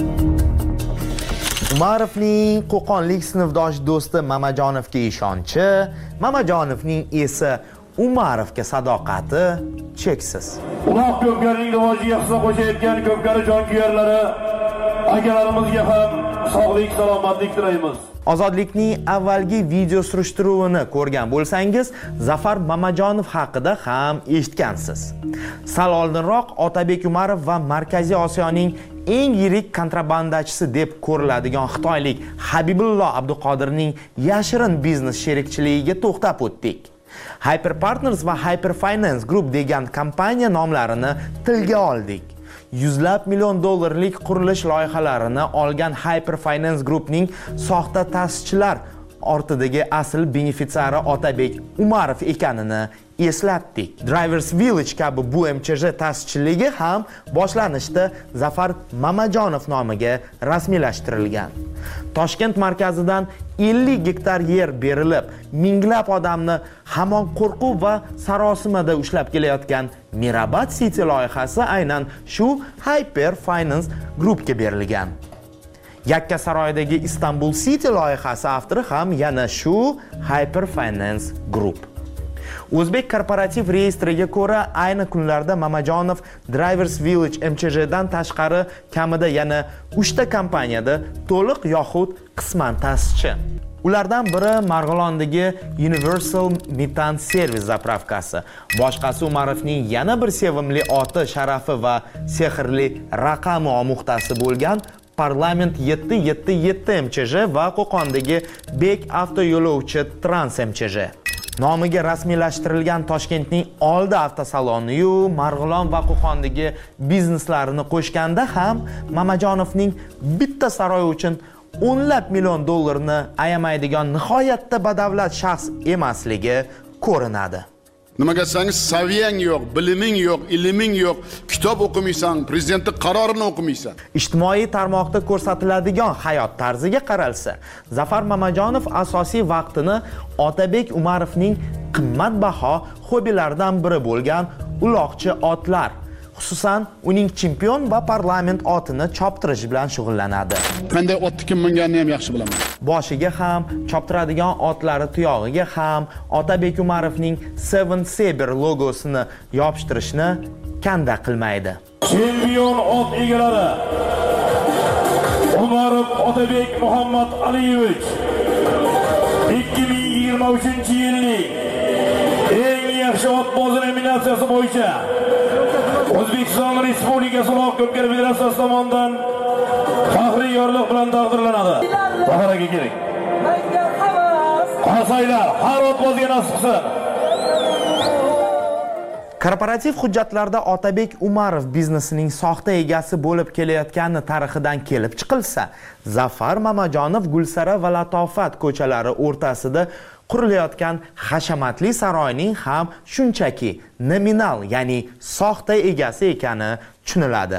Umarovning Qo'qonlik sinfdosh do'sti Mamajonovga ishonchi, Mamajonovning esa Umarovga sadoqati cheksiz. Uloq Ko'pkarining rivojiga hissa qo'shayotgan Ko'pkari jonkuyarlari akalarimizga ham sog'lik, salomatlik tilaymiz. Ozodlikning avvalgi video surishtiruvini ko'rgan bo'lsangiz, Zafar Mamajonov haqida ham eshitgansiz. Sal oldinroq Otabek Umarov va Markaziy Osiyoning eng yirik kontrabandachisi deb ko'riladigan xitoylik Habibullo Abduqodirning yashirin biznes sherikchiligiga to'xtab o'tdik. Hyper Partners va Hyper Finance Group degan kompaniya nomlarini tilga oldik. Yuzlab million dollarlik qurilish loyihalarini olgan Hyper Finance Groupning soxta ta'sischilar ortidagi asl benefitsiari Otabek Umarov ekanini eslatdik. Drivers Village kabi bu MCJ ta'sischiligi ham boshlanishda Zafar Mamajonov nomiga rasmiylashtirilgan. Toshkent markazidan 50 gektar yer berilib, minglab odamni hamon qo'rquv va sarosimada ushlab kelayotgan Mirabad City loyihasi aynan shu Hyper Finance Groupga berilgan. Yakkasaroydagi Istanbul City loyihasi avtori ham yana shu Hyper Finance Group. O'zbek korporativ reyestriga ko'ra, ayni kunlarda Mamajonov Drivers Village MCJdan tashqari kamida yana 3 ta kompaniyada to'liq yoxud qisman ta'sischi. Ulardan biri Marg'ilondagi Universal Metan Service zapravkasi. Boshqasi Umarovning yana bir sevimli oti, sharafi va sehrli raqami omuxtasi bo'lgan Parlament 777 MCJ va Qo'qondagi Bek avtoyo'lovchi Trans MCJ. Nomiga rasmiylashtirilgan Toshkentning Oldi avtosaloni-yu Marg'ilon va Qo'qondagi bizneslarini qo'shganda ham Mamajonovning bitta saroy uchun o'nlab million dollarni ayamaydigan nihoyatda badavlat shaxs emasligi ko'rinadi. Nimaga desangiz, saviyang yo'q, biliming yo'q, ilming yo'q, kitob o'qimaysan, prezidentning qarorini o'qimaysan. Ijtimoiy tarmoqda ko'rsatiladigan hayot tarziga qaralsa, Zafar Mamajonov asosiy vaqtini Otabek Umarovning qimmatbaho hobbilaridan biri bo'lgan uloqchi otlar, xususan uning chempion va parlament otini choptirish bilan shug'ullanadi. Qanday otni kim minganini ham yaxshi bilaman. Boshiga ham, choptiradigan otlari tuyog'iga ham Otabek Umarovning Seven Saber logosini yopishtirishni kanda qilmaydi. Chempion ot egalari Umarov Otabek Muhammad Aliyevich 2023-yilning eng yaxshi otbozi nominatsiyasi bo'yicha O'zbekiston Respublikasi Uloq Ko'pkari Federatsiyasi tomonidan faxriy yorliq bilan taqdirlanadi. Bahraga kerak. Qarasaylar, har otbozga nasib qilsin. Korporativ hujjatlarda Otabek Umarov biznesining soxta egasi bo'lib kelayotgani tarixidan kelib chiqilsa, Zafar Mamajonov Gulsara va Latofat ko'chalari o'rtasida qurilayotgan hashamatli saroyning ham shunchaki nominal, ya'ni soxta egasi ekani tushuniladi.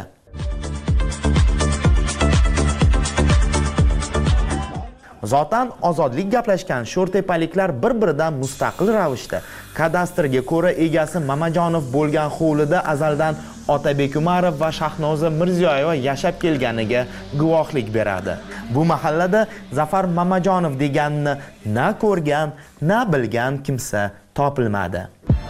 Zotan ozodlik gaplashgan sho'rtepaliklar bir-biridan mustaqil ravishda kadastrga ko'ra egasi Mamajonov bo'lgan hovlida azaldan Otabek Umarov va Shahnoza Mirziyoyeva yashab kelganiga guvohlik beradi. Bu mahallada Zafar Mamajonov deganni na ko'rgan, na bilgan kimsa topilmadi.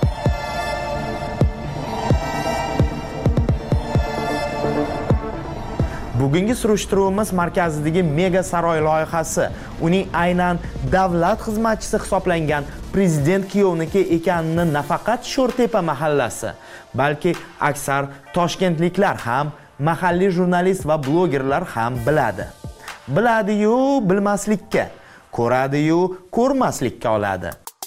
Bugungi surishtiruvimiz markazidagi mega saroy loyihasi uning aynan davlat xizmatchisi hisoblangan prezident kuyovniki ekanini nafaqat Sho'rtepa mahallasi, balki aksar toshkentliklar ham, mahalliy jurnalist va blogerlar ham biladi. Biladi-yu bilmaslikka, ko'radi-yu ko'rmaslikka oladi.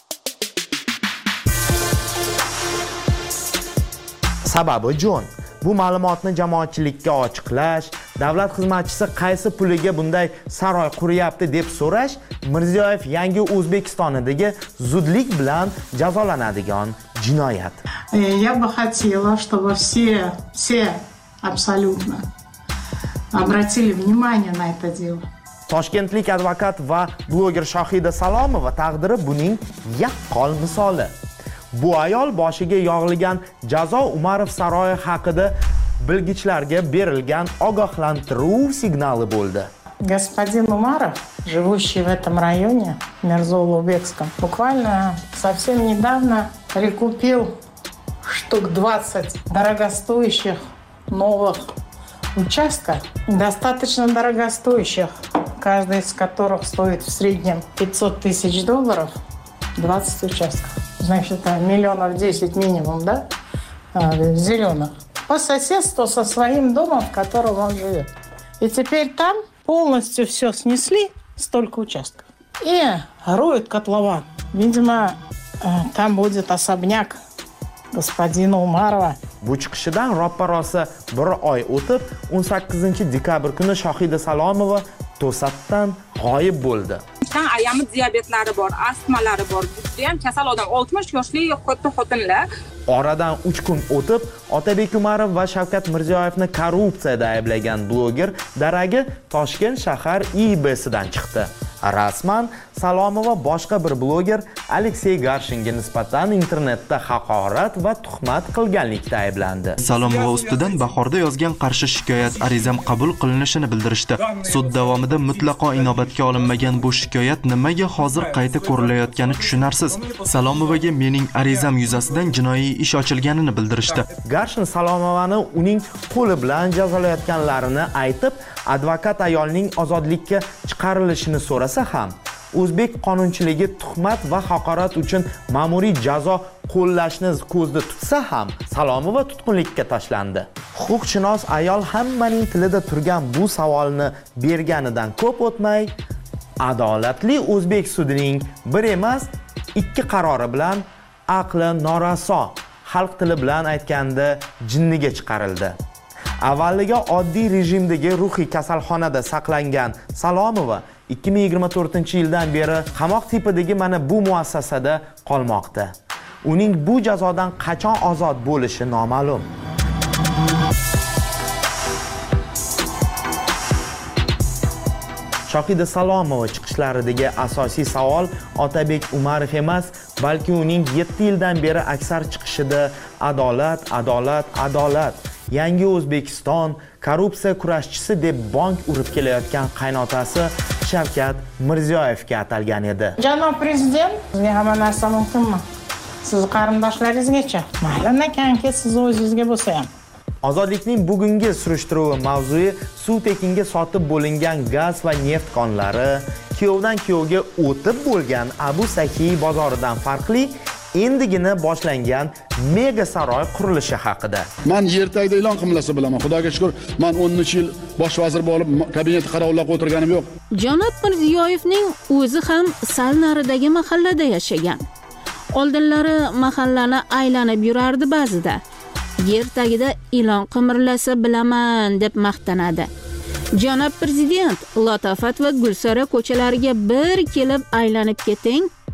Sababi Jon. Bu ma'lumotni jamoatchilikka ochiqlash, davlat xizmatchisi qaysi puliga bunday saroy quryapti deb so'rash Mirziyoyev yangi O'zbekistonidagi zudlik bilan jazolanadigan jinoyat. Я бы хотела, чтобы все абсолютно обратили внимание на это дело. Toshkentlik advokat va bloger Shohida Salomova taqdiri buning yaqqol misoli. Bu ayol boshiga yog'ilgan jazo Umarov saroyi haqida bilgichlarga berilgan ogohlantiruv signali bo'ldi. Господин Умаров, живущий в этом районе, Мирзоулубекском, буквально совсем недавно прикупил штук 20 дорогостоящих новых участков, достаточно дорогостоящих, каждый из которых стоит в среднем $500 тысяч, 20 участков. Значит, это миллионов 10 минимум, да, зеленых. По соседству со своим домом, в котором он живет. И теперь там полностью все снесли, столько участков. И роют котлован. Видимо, там будет особняк господина Умарова. Bu chiqishidan roppa-rosa bir oy o'tib, 18 dekabr kuni Shohida Salomova to'satdan g'oyib bo'ldi. Ayami diabetlari bor, astmalari bor. Bu ham kasal odam, 60 yoshli katta xotinlar. Oradan 3 kun o'tib, Otabek Umarov va Shavkat Mirziyoyevni korrupsiyada ayblagan bloger daragi Toshkent shahar IBsidan chiqdi. Rasman Salomova boshqa bir bloger Aleksey Garshinga nisbatan internetda haqorat va tuhmat qilganlikda ayblandi. Salomova ustidan bahorda yozgan qarshi shikoyat arizam qabul qilinishini bildirishdi. Sud davomida mutlaqo inobatga olinmagan bu shikoyat nimaga hozir qayta ko'rilayotgani tushunarsiz. Salomovaga mening arizam yuzasidan jinoiy ish ochilganini bildirishdi. Garshin Salomovani uning qo'li bilan jazolayotganlarini aytib, advokat ayolning ozodlikka chiqarilishini so'rasa ham, o'zbek qonunchiligi tuhmat va haqorat uchun ma'muriy jazo qo'llashni ko'zda tutsa ham, Salomova tutqunlikka tashlandi. Huquqshunos ayol hammaning tilida turgan bu savolni berganidan ko'p o'tmay, adolatli o'zbek sudining bir emas, 2 qarori bilan aqli noraso, xalq tili bilan aytganda jinniga chiqarildi. Avvaliga oddiy rejimdagi ruhiy kasalxonada saqlangan Salomova 2024-yildan beri qamoq tipidagi mana bu muassasada qolmoqda. Uning bu jazodan qachon ozod bo'lishi noma'lum. Shohida Salomova chiqishlaridagi asosiy savol Otabek Umarov emas, balki uning 7 yildan beri aksar chiqishida adolat, adolat, adolat, yangi O'zbekiston, korrupsiya kurashchisi deb bank urib kelayotgan qaynotasi Shavkat Mirziyoyevga atalgan edi. Janob prezident, sizga hamma narsa mumkinmi? Siz qarindoshlaringizgacha, mayli akanki siz o'zingizga bo'lsa ham. Ozodlikning bugungi surishtiruvi mavzui suv tekinga sotib bo'lingan gaz va neft konlari, kuyovdan kuyovga o'tib bo'lgan Abu Sahiy bozoridan farqli endigina boshlangan mega saroy qurilishi haqida. Men yer tagida e'lon qilinsa bilaman. Xudoga shukr, men 10 yil bosh vazir bo'lib, kabinetda qarovlab o'tirganim yo'q. Janob Mirziyoyevning o'zi ham sal naridagi mahallada yashagan. Oldinlari mahallani aylanib yurardi ba'zida. Yer tagida e'lon qimirlasa bilaman deb maqtanadi. Janob prezident, Latofat va Gulsara ko'chalariga bir kelib aylanib keting.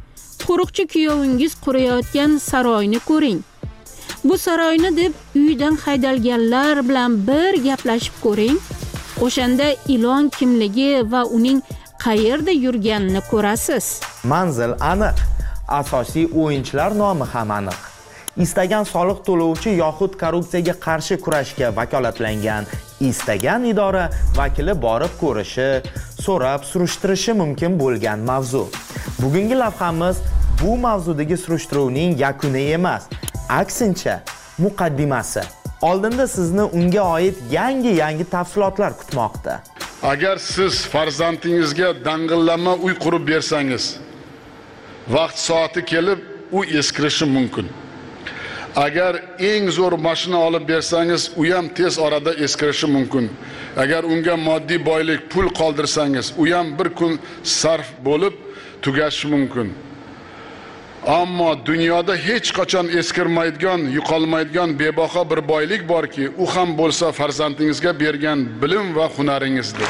qo'riqchi kuyovingiz qurayotgan saroyni ko'ring. Bu saroyni deb uydan haydalganlar bilan bir gaplashib ko'ring. O'shanda ilon kimligi va uning qayerda yurganini ko'rasiz. Manzil aniq, asosiy o'yinchilar nomi ham aniq. Istagan soliq to'lovchi yoxud korrupsiyaga qarshi kurashga vakolatlangan istagan idora vakili borib ko'rishi, so'rab surishtirishi mumkin bo'lgan mavzu. Bugungi lavhamiz bu mavzudagi surishtiruvning yakuni emas, aksincha muqaddimasi. Oldinda sizni unga oid yangi tafsilotlar kutmoqda. Agar siz farzandingizga dang'illama uy qurib bersangiz, vaqt soati kelib u eskirishi mumkin. Agar eng zo'r mashina olib bersangiz, u ham tez orada eskirishi mumkin. Agar unga moddiy boylik, pul qoldirsangiz, u ham bir kun sarf bo'lib tugashi mumkin. Ammo dunyoda hech qachon eskirmaydigan, yo'qolmaydigan bebaho bir boylik borki, u ham bo'lsa farzandingizga bergan bilim va hunaringizdir.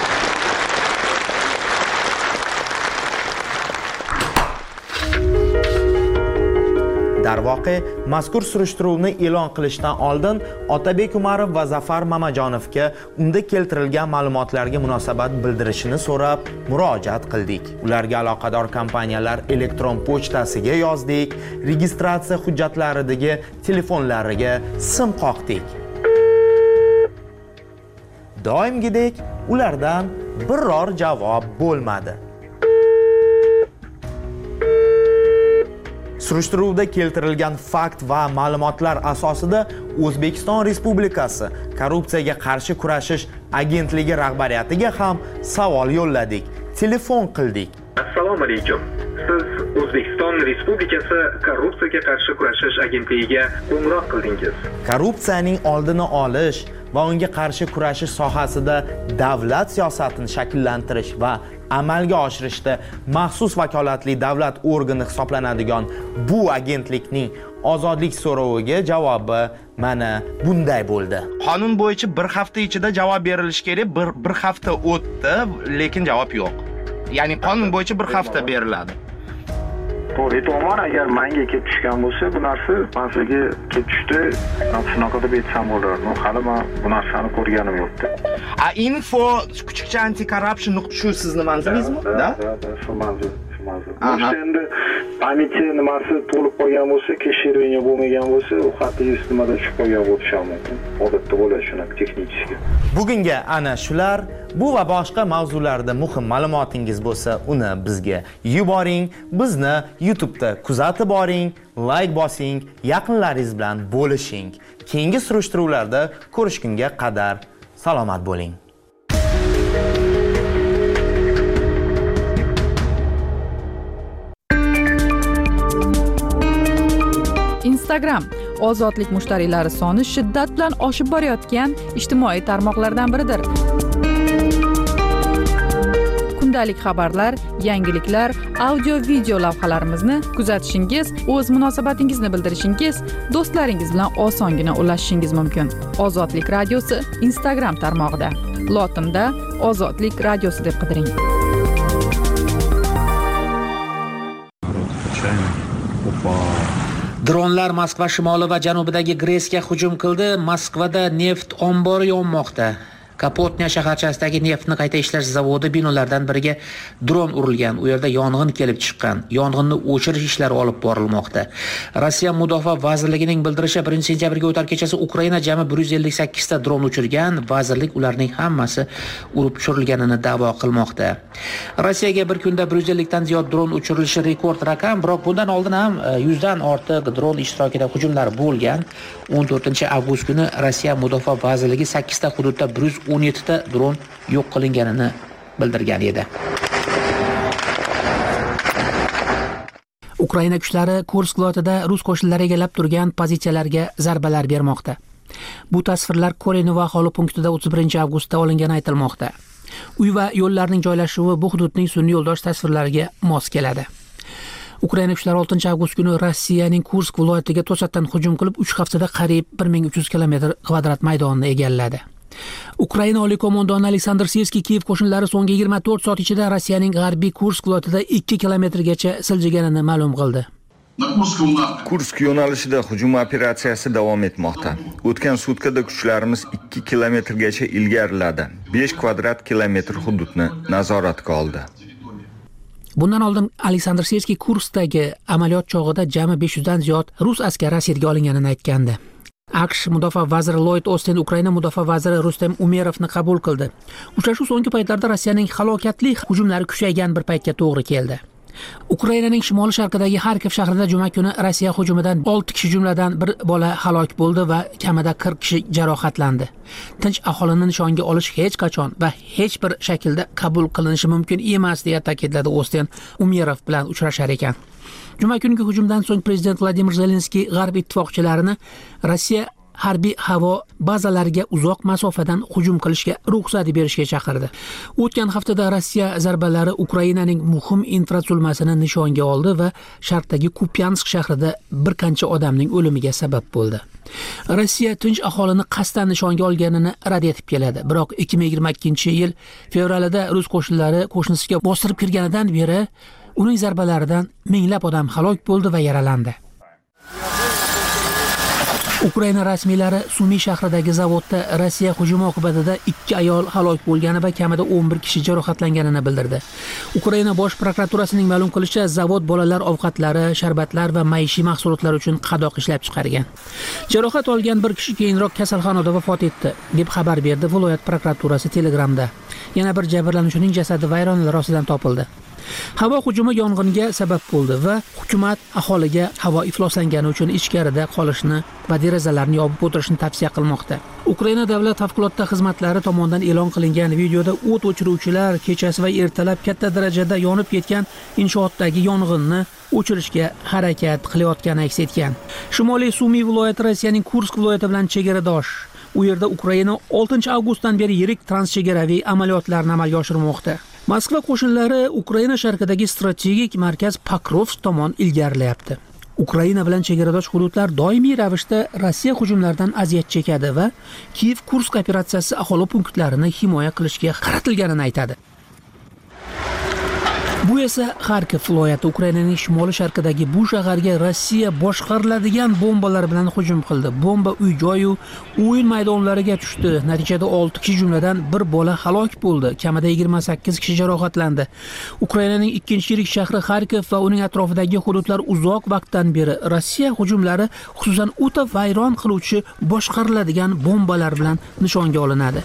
Darvoqe, mazkur surishtiruvni e'lon qilishdan oldin Otabek Umarov va Zafar Mamajonovga unda keltirilgan ma'lumotlarga munosabat bildirishini so'rab murojaat qildik. Ularga aloqador kompaniyalar elektron pochtasiga yozdik, registratsiya hujjatlaridagi telefonlariga sim qoqdik. Doimgidek ulardan biror javob bo'lmadi. Surishtiruvda keltirilgan fakt va ma'lumotlar asosida O'zbekiston Respublikasi Korrupsiyaga qarshi kurashish agentligi rahbariyatiga ham savol yo'lladik, telefon qildik. Assalomu alaykum. Siz O'zbekiston Respublikasi Korrupsiyaga qarshi kurashish agentligiga qo'ng'iroq qildingiz. Korrupsiyaning oldini olish va unga qarshi kurashish sohasida davlat siyosatini shakllantirish va amalga oshirishda maxsus vakolatli davlat organi hisoblanadigan bu agentlikning ozodlik so'roviga javobi mana bunday bo'ldi. Qonun bo'yicha bir hafta ichida javob berilishi kerak, bir hafta o'tdi, lekin javob yo'q. Ya'ni qonun bo'yicha bir hafta beriladi. To'g'ri, to'g'ri, agar menga kelib tushgan bo'lsa, bu narsa menga kelib tushdi, shunaqa deb aytsam bo'lardi. Hali men bu narsani ko'rganim yo'qdi. Info kuchukcha anti-corruption shu sizni manzilingizmi? Da? Shu manzil. Endi pamyatga nimasi to'lib qolgan bo'lsa, keshiruvga bo'lmagan bo'lsa, u xatingiz nimada tushib qolgan bo'lishi mumkin. Odatda bo'ladi shunaqa texnik. Bugunga ana shular, bu va boshqa mavzularda muhim ma'lumotingiz bo'lsa, uni bizga yuboring, bizni YouTube'da kuzatib boring, like bosing, yaqinlaringiz bilan bo'lishing. Keyingi surishtiruvlarda ko'rishgunga qadar salomat bo'ling. Instagram ozodlik mushtariylari soni shiddat bilan oshib borayotgan ijtimoiy tarmoqlardan biridir. Kundalik xabarlar, yangiliklar, audio-video lavhalarimizni kuzatishingiz, o'z munosabatingizni bildirishingiz, do'stlaringiz bilan osongina ulashishingiz mumkin. Ozodlik radiosi Instagram tarmog'ida. Lotinda Ozodlik radiosi deb qidiring. Dronlar Moskva shimoli va janubidagi Gresga hujum qildi. Moskvada neft ombori yonmoqda. Kapotnya shaharchasidagi neftni qayta ishlash zavodi binolaridan biriga dron urilgan. U yerda yong'in kelib chiqqan. Yong'inni o'chirish ishlari olib borilmoqda. Rossiya Mudofaa vazirligining bildirishicha 1-sentyabrga o'tar kechasi Ukraina jami 158 ta dron uchirgan. Vazirlik ularning hammasi urib tushirilganini da'vo qilmoqda. Rossiyaga bir kunda 150 dan ziyod dron uchirilishi rekord raqam, biroq bundan oldin ham 100 dan ortiq dron ishtirokida hujumlar bo'lgan. 14-avgust kuni Rossiya Mudofaa vazirligi 8 ta hududda 117 ta dron yo'q qilinganini bildirgan edi. Ukraina kuchlari Kursk viloyatida rus qo'shinlari egallab turgan pozitsiyalarga zarbalar bermoqda. Bu tasvirlar Korenova aholi punktida 31-avgustda olingani aytilmoqda. Uy va yo'llarning joylashuvi bu hududning sun'iy yo'ldosh tasvirlariga mos keladi. Ukraina kuchlari 6-avgust kuni Rossiyaning Kursk viloyatiga to'satdan hujum qilib 3 haftada qariyb 1300 km kvadrat maydonni egalladi. Ukraina oliy qo'mondoni Aleksandr Sirskiy Kiyev qo'shinlari so'nggi 24 soat ichida Rossiyaning g'arbiy Kursk viloyatida 2 kilometrgacha siljiganini ma'lum qildi. Kursk yo'nalishida hujum operatsiyasi davom etmoqda. O'tgan sutkada kuchlarimiz 2 kilometrgacha ilgariladi. 5 kvadrat kilometr hududni nazoratga oldi. Bundan oldin Aleksandr Sirskiy Kurskdagi amaliyot chog'ida jami 500 dan ziyod rus askari asirga olinganini aytgandi. AQSh mudofaa vaziri Lloyd Austin Ukraina mudofaa vaziri Rustem Umerovni qabul qildi. Uchrashuv so'nggi paytlarda Rossiyaning halokatli hujumlari kuchaygan bir paytga to'g'ri keldi. Ukrainaning shimoli sharqidagi Xarkov shahrida juma kuni Rossiya hujumidan 6 kishi jumladan bir bola halok bo'ldi va kamida 40 kishi jarohatlandi. Tinch aholini nishonga olish hech qachon va hech bir shaklda qabul qilinishi mumkin emas, deya ta'kidladi Austin Umerov bilan uchrashar ekan. Juma kungi hujumdan so'ng prezident Vladimir Zelenskiy G'arb ittifoqchilarini Rossiya harbiy havo bazalariga uzoq masofadan hujum qilishga ruxsat berishga chaqirdi. O'tgan haftada Rossiya zarbalari Ukrainaning muhim infratuzilmasini nishonga oldi va sharqdagi Kupyansk shahrida bir qancha odamning o'limiga sabab bo'ldi. Rossiya tinch aholini qasddan nishonga olganini rad etib keladi. Biroq 2022-yil fevralida rus qo'shinlari qo'shnisiga bostirib kirganidan beri uning zarbalaridan minglab odam halok bo'ldi va yaralandi. Ukraina rasmiylari Sumy shahridagi zavodda Rossiya hujumi oqibatida 2 ayol halok bo'lgani va kamida 11 kishi jarohatlanganini bildirdi. Ukraina bosh prokuraturasining ma'lum qilishicha, zavod bolalar ovqatlari, sharbatlar va maishiy mahsulotlar uchun qadoq ishlab chiqargan. Jarohat olgan bir kishi keyinroq kasalxonada vafot etdi, deb xabar berdi viloyat prokuraturasi Telegramda. Yana bir jabrlanuvchining jasadi vayronalar ostidan topildi. Havo hujumi yong'inga sabab bo'ldi va hukumat aholiga havo ifloslangani uchun ichkarida qolishni va derazalarni yopib o'tirishni tavsiya qilmoqda. Ukraina davlat favqulodda xizmatlari tomonidan e'lon qilingan videoda o't o'chiruvchilar kechasi va ertalab katta darajada yonib ketgan inshootdagi yong'inni o'chirishga harakat qilayotgani aks etgan. Shimoliy Sumy viloyati Rossiyaning Kursk viloyati bilan chegaradosh. U yerda Ukraina 6-avgustdan beri yirik transchegaraviy amaliyotlarni amalga oshirmoqda. Moskva qo'shinlari Ukraina sharqidagi strategik markaz Pokrovsk tomon ilgarilayapti. Ukraina bilan chegaradosh hududlar doimiy ravishda Rossiya hujumlaridan aziyat chekadi va Kiyev-Kursk operatsiyasi aholi punktlarini himoya qilishga qaratilganini aytadi. Bu esa Xarkov viloyati Ukrainaning shimoli sharqidagi bu shaharga Rossiya boshqariladigan bombalar bilan hujum qildi. Bomba uy-joy va o'yin maydonlariga tushdi. Natijada 6 kishi jumladan bir bola halok bo'ldi. Kamida 28 kishi jarohatlandi. Ukrainaning ikkinchi yirik shahri Xarkov va uning atrofidagi hududlar uzoq vaqtdan beri Rossiya hujumlari, xususan o'ta vayron qiluvchi boshqariladigan bombalar bilan nishonga olinadi.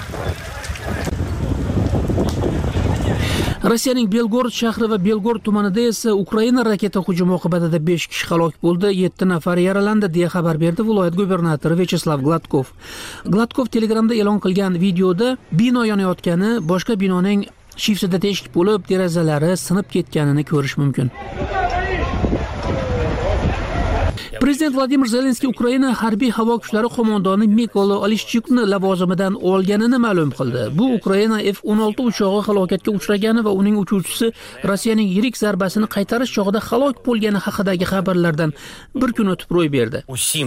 Rossiyaning Belgorod shahri va Belgorod tumanida esa Ukraina raketa hujumi oqibatida 5 kishi halok bo'ldi, 7 nafar yaralandi, deya xabar berdi viloyat gubernatori Vyacheslav Gladkov. Gladkov Telegramda e'lon qilgan videoda bino yonayotgani, boshqa binoning shifsida teshik bo'lib, derazalari sinib ketganini ko'rish mumkin. Prezident Vladimir Zelenskiy Ukraina harbiy havo kuchlari qo'mondoni Mikola Oleshchukni lavozimidan olganini ma'lum qildi. Bu Ukraina F-16 uchog'i halokatga uchragani va uning uchuvchisi Rossiyaning yirik zarbasini qaytarish chog'ida halok bo'lgani haqidagi xabarlardan bir kun o'tib ro'y berdi.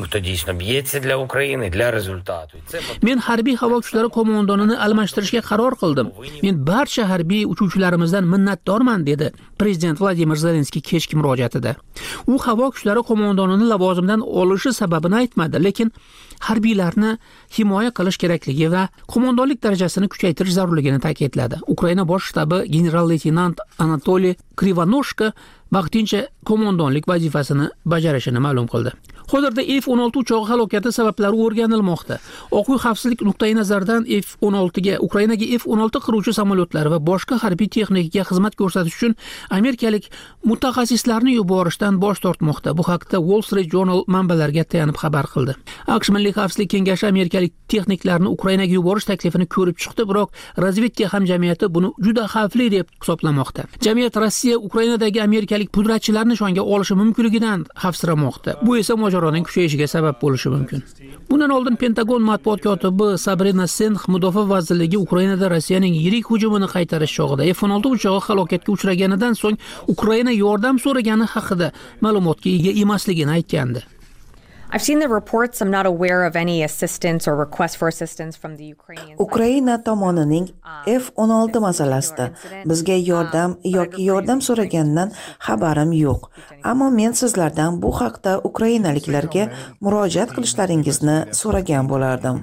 Men harbiy havo kuchlari qo'mondonini almashtirishga qaror qildim. Men barcha harbiy uchuvchilarimizdan minnatdorman, dedi Prezident Vladimir Zelenskiy kechki murojaatida. U havo kuchlari qo'mondonini lavozimdan olishi sababini aytmadi, lekin harbiylarni himoya qilish kerakligi va qo'mondonlik darajasini kuchaytirish zarurligini ta'kidladi. Ukraina bosh shtabi general-leytenant Anatoliy Krivanoshka vaqtincha qo'mondonlik vazifasini bajarishini ma'lum qildi. Hozirda F-16 uchog'i halokati sabablari o'rganilmoqda. Oq uy xavfsizlik nuqtai nazaridan Ukrainaga F-16 qiruvchi samolyotlari va boshqa harbiy texnikaga xizmat ko'rsatish uchun amerikalik mutaxassislarni yuborishdan bosh tortmoqda. Bu haqda Wall Street Journal manbalariga tayanib xabar qildi. AQSh Milliy xavfsizlik kengashi amerikalik texniklarni Ukrainaga yuborish taklifini ko'rib chiqdi, biroq razvedka hamjamiyati buni juda xavfli deb hisoblamoqda. Jamiyat Rossiya Ukrainadagi amerikalik pudratchilarni nishonga olishi mumkinligidan xavfsiramoqda. Bu esa mojaroning kuchayishiga sabab bo'lishi mumkin. Bundan oldin Pentagon matbuot kotibi Sabrina Senx mudofaa vazirligi Ukrainada Rossiyaning yirik hujumini qaytarish chog'ida F-16 uchog'i halokatga uchraganidan so'ng Ukraina yordam so'ragani haqida ma'lumotga ega emasligini aytgandi. I've seen the reports. I'm not aware of any assistance or request for assistance from the Ukrainians. Ukraina tomonining F-16 masalasida bizga yordam yoki yordam so'raganidan xabarim yo'q. Ammo men sizlardan bu haqda ukrainaliklarga murojaat qilishlaringizni so'ragan bo'lardim.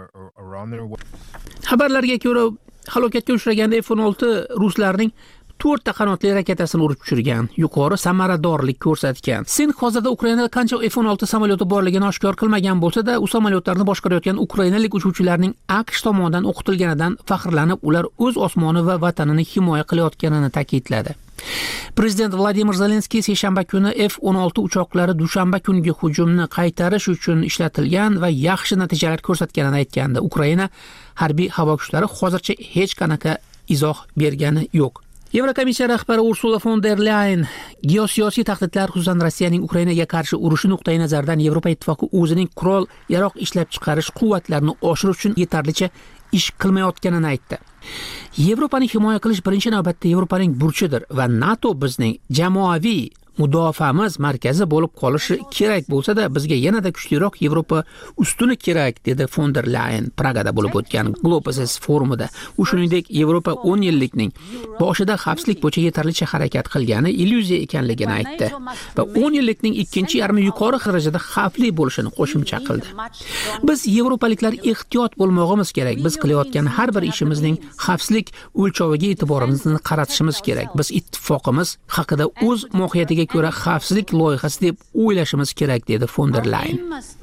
Xabarlarga ko'ra, halokatga uchragan F-16 ruslarning 4 ta qanotli raketasini urib tushirgan, yuqori samaradorlik ko'rsatgan. Sen hozirda Ukrainada qancha F-16 samolyoti borligini oshkor qilmagan bo'lsa-da, u samolyotlarni boshqarayotgan ukrainalik uchuvchilarning AQSh tomonidan o'qitilganidan faxrlanib, ular o'z osmoni va vatanini himoya qilayotganini ta'kidladi. Prezident Vladimir Zelenskiy seshanba kuni F-16 uchoqlari dushanba kungi hujumni qaytarish uchun ishlatilgan va yaxshi natijalar ko'rsatganini aytgandi. Ukraina harbiy havo kuchlari hozircha hech qanaqa izoh bergani yo'q. Yevrokomissiya rahbari Ursula von der Leyen geosiyosiy tahdidlar, xususan Rossiyaning Ukrainaga qarshi urushi nuqtai nazaridan Yevropa ittifoqi o'zining qurol yaroq ishlab chiqarish quvvatlarini oshirish uchun yetarlicha ish qilmayotganini aytdi. Yevropani himoya qilish birinchi navbatda Yevropaning burchidir va NATO bizning jamoaviy mudofaamiz markazi bo'lib qolishi kerak bo'lsa-da, bizga yanada kuchliroq Yevropa ustuni kerak, dedi von der Leyen Pragada bo'lib o'tgan Globus forumida. U shuningdek, Yevropa 10 yillikning boshida xavfsizlik bo'yicha yetarlicha harakat qilgani illyuziya ekanligini aytdi va 10 yillikning ikkinchi yarmi yuqori darajada xavfli bo'lishini qo'shimcha qildi. Biz yevropaliklar ehtiyot bo'lmog'imiz kerak. Biz qilayotgan har bir ishimizning xavfsizlik o'lchoviga e'tiborimizni qaratishimiz kerak. Biz ittifoqimiz haqida o'z mohiyatiga ko'ra xavfsizlik loyihasi deb o'ylashimiz kerak, dedi von der Leyen.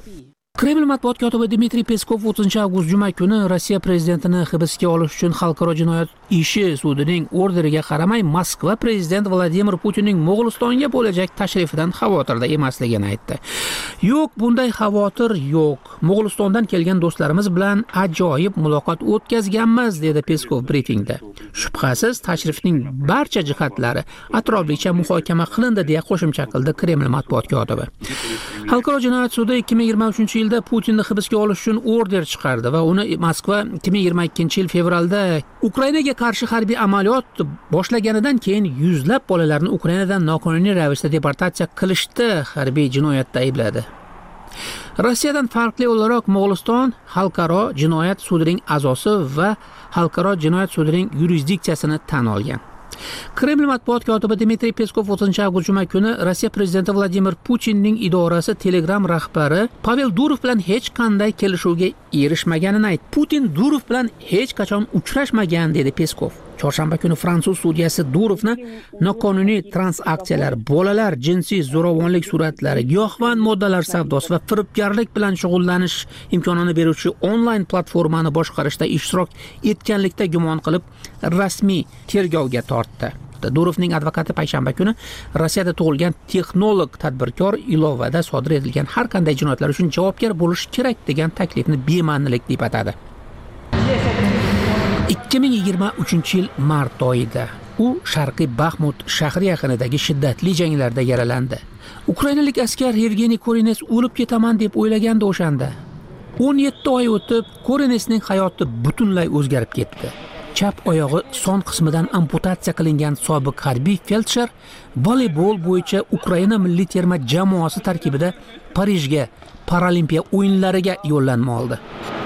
Kreml matbuot kotibi Dmitriy Peskov 30-avgust juma kuni Rossiya prezidentini hibsga olish uchun xalqaro jinoyat ishi sudining orderiga qaramay Moskva prezident Vladimir Putinning Mo'g'ulistonga bo'lajak tashrifidan xavotirda emasligini aytdi. Yo'q, bunday xavotir yo'q. Mo'g'ulistondan kelgan do'stlarimiz bilan ajoyib muloqot o'tkazganmiz, dedi Peskov brifingda. Shubhasiz, tashrifning barcha jihatlari atroflicha muhokama qilindi, deya qo'shimcha qildi Kreml matbuot kotibi. Xalqaro jinoyat sudi 2023-yilda Putinni hibsga olish uchun order chiqardi va uni Moskva 2022-yil fevralda Ukrainaga qarshi harbiy amaliyot boshlaganidan keyin yuzlab bolalarni Ukrainadan noqonuniy ravishda deportatsiya qilishda harbiy jinoyatda aybladi. Rossiyadan farqli o'laroq Mo'g'uliston xalqaro jinoyat sudining a'zosi va xalqaro jinoyat sudining yurisdiksiyasini tan olgan. Kreml matbuot kotibi Dmitriy Peskov 30-avgust juma kuni Rossiya prezidenti Vladimir Putinning idorasi Telegram rahbari Pavel Durov bilan hech qanday kelishuvga erishmaganini aytdi. Putin Durov bilan hech qachon uchrashmagan, dedi Peskov. Chorshanba kuni fransuz sudiyasi Durovni noqonuniy transaksiyalar, bolalar jinsiy zo'ravonlik suratlari, giyohvand moddalar savdosi va firibgarlik bilan shug'ullanish imkonini beruvchi onlayn platformani boshqarishda ishtirok etganlikda gumon qilib rasmiy tergovga tortdi. Durovning advokati payshanba kuni Rossiyada tug'ilgan texnolog tadbirkor ilovada sodir etilgan har qanday jinoyatlar uchun javobgar bo'lishi kerak degan taklifni bema'nilik deb atadi. 2023-yil mart oyida u Sharqiy Baxmut shahri yaqinidagi shiddatli janglarda yaralandi. Ukrainalik askar Yevgeniy Korines o'lib ketaman deb o'ylagandi o'shanda. 17 oy o'tib, Korinesning hayoti butunlay o'zgarib ketdi. Chap oyog'i son qismidan amputatsiya qilingan sobiq harbiy feldsher voleybol bo'yicha Ukraina milliy terma jamoasi tarkibida Parijga Paralimpiya o'yinlariga yo'llanma oldi.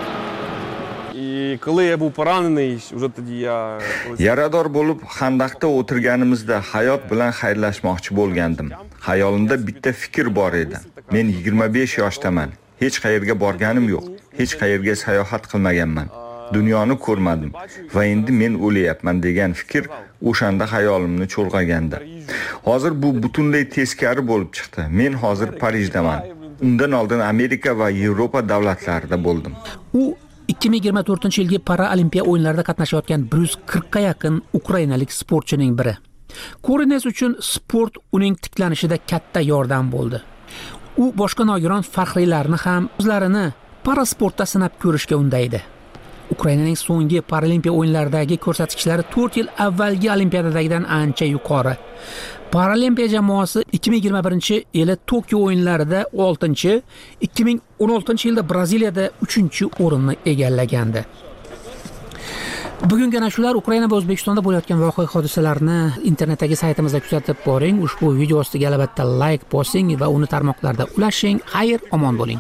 Yarador bo'lib xandaqda o'tirganimizda hayot bilan xayrlashmoqchi bo'lgandim. Xayolimda bitta fikr bor edi. Men 25 yoshdaman. Hech qayerga borganim yo'q. Hech qayerga sayohat qilmaganman. Dunyoni ko'rmadim va endi men o'layapman degan fikr o'shanda xayolimni cho'lg'agandi. Hozir bu butunlay teskari bo'lib chiqdi. Men hozir Parijdaman. Undan oldin Amerika va Yevropa davlatlarida bo'ldim. U 2024-yilgi Paralimpiya o'yinlarida qatnashayotgan 140 ga yaqin ukrainalik sportchining biri. Korines uchun sport uning tiklanishida katta yordam bo'ldi. U boshqa nogiron faxriylarni ham o'zlarini parasportda sinab ko'rishga undaydi. Ukrainaning so'nggi Paralimpiya o'yinlaridagi ko'rsatkichlari 4 yil avvalgi Olimpiadadagidan ancha yuqori. Paralimpiya jamoasi 2021-yili Tokio o'yinlarida 6-chi, 2016-yilda Braziliyada 3-chi o'rinni egallagandi. Bugungi ana shular Ukraina va O'zbekistonda bo'layotgan voqea hodisalarni internetdagi saytimizda kuzatib boring. Ushbu video ostiga albatta like bosing va uni tarmoqlarda ulashing. Xayr, omon bo'ling.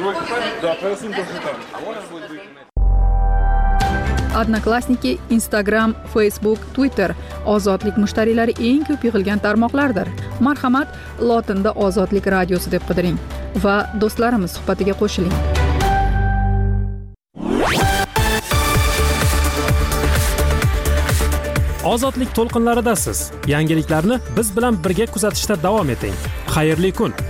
Odnoklassniki, Instagram, Facebook, Twitter ozodlik mushtariylari eng ko'p yig'ilgan tarmoqlardir. Marhamat, lotinda Ozodlik radiosi deb qidiring va do'stlarimiz suhbatiga qo'shiling. Ozodlik to'lqinlaridasiz. Yangiliklarni biz bilan birga kuzatishda davom eting. Xayrli kun.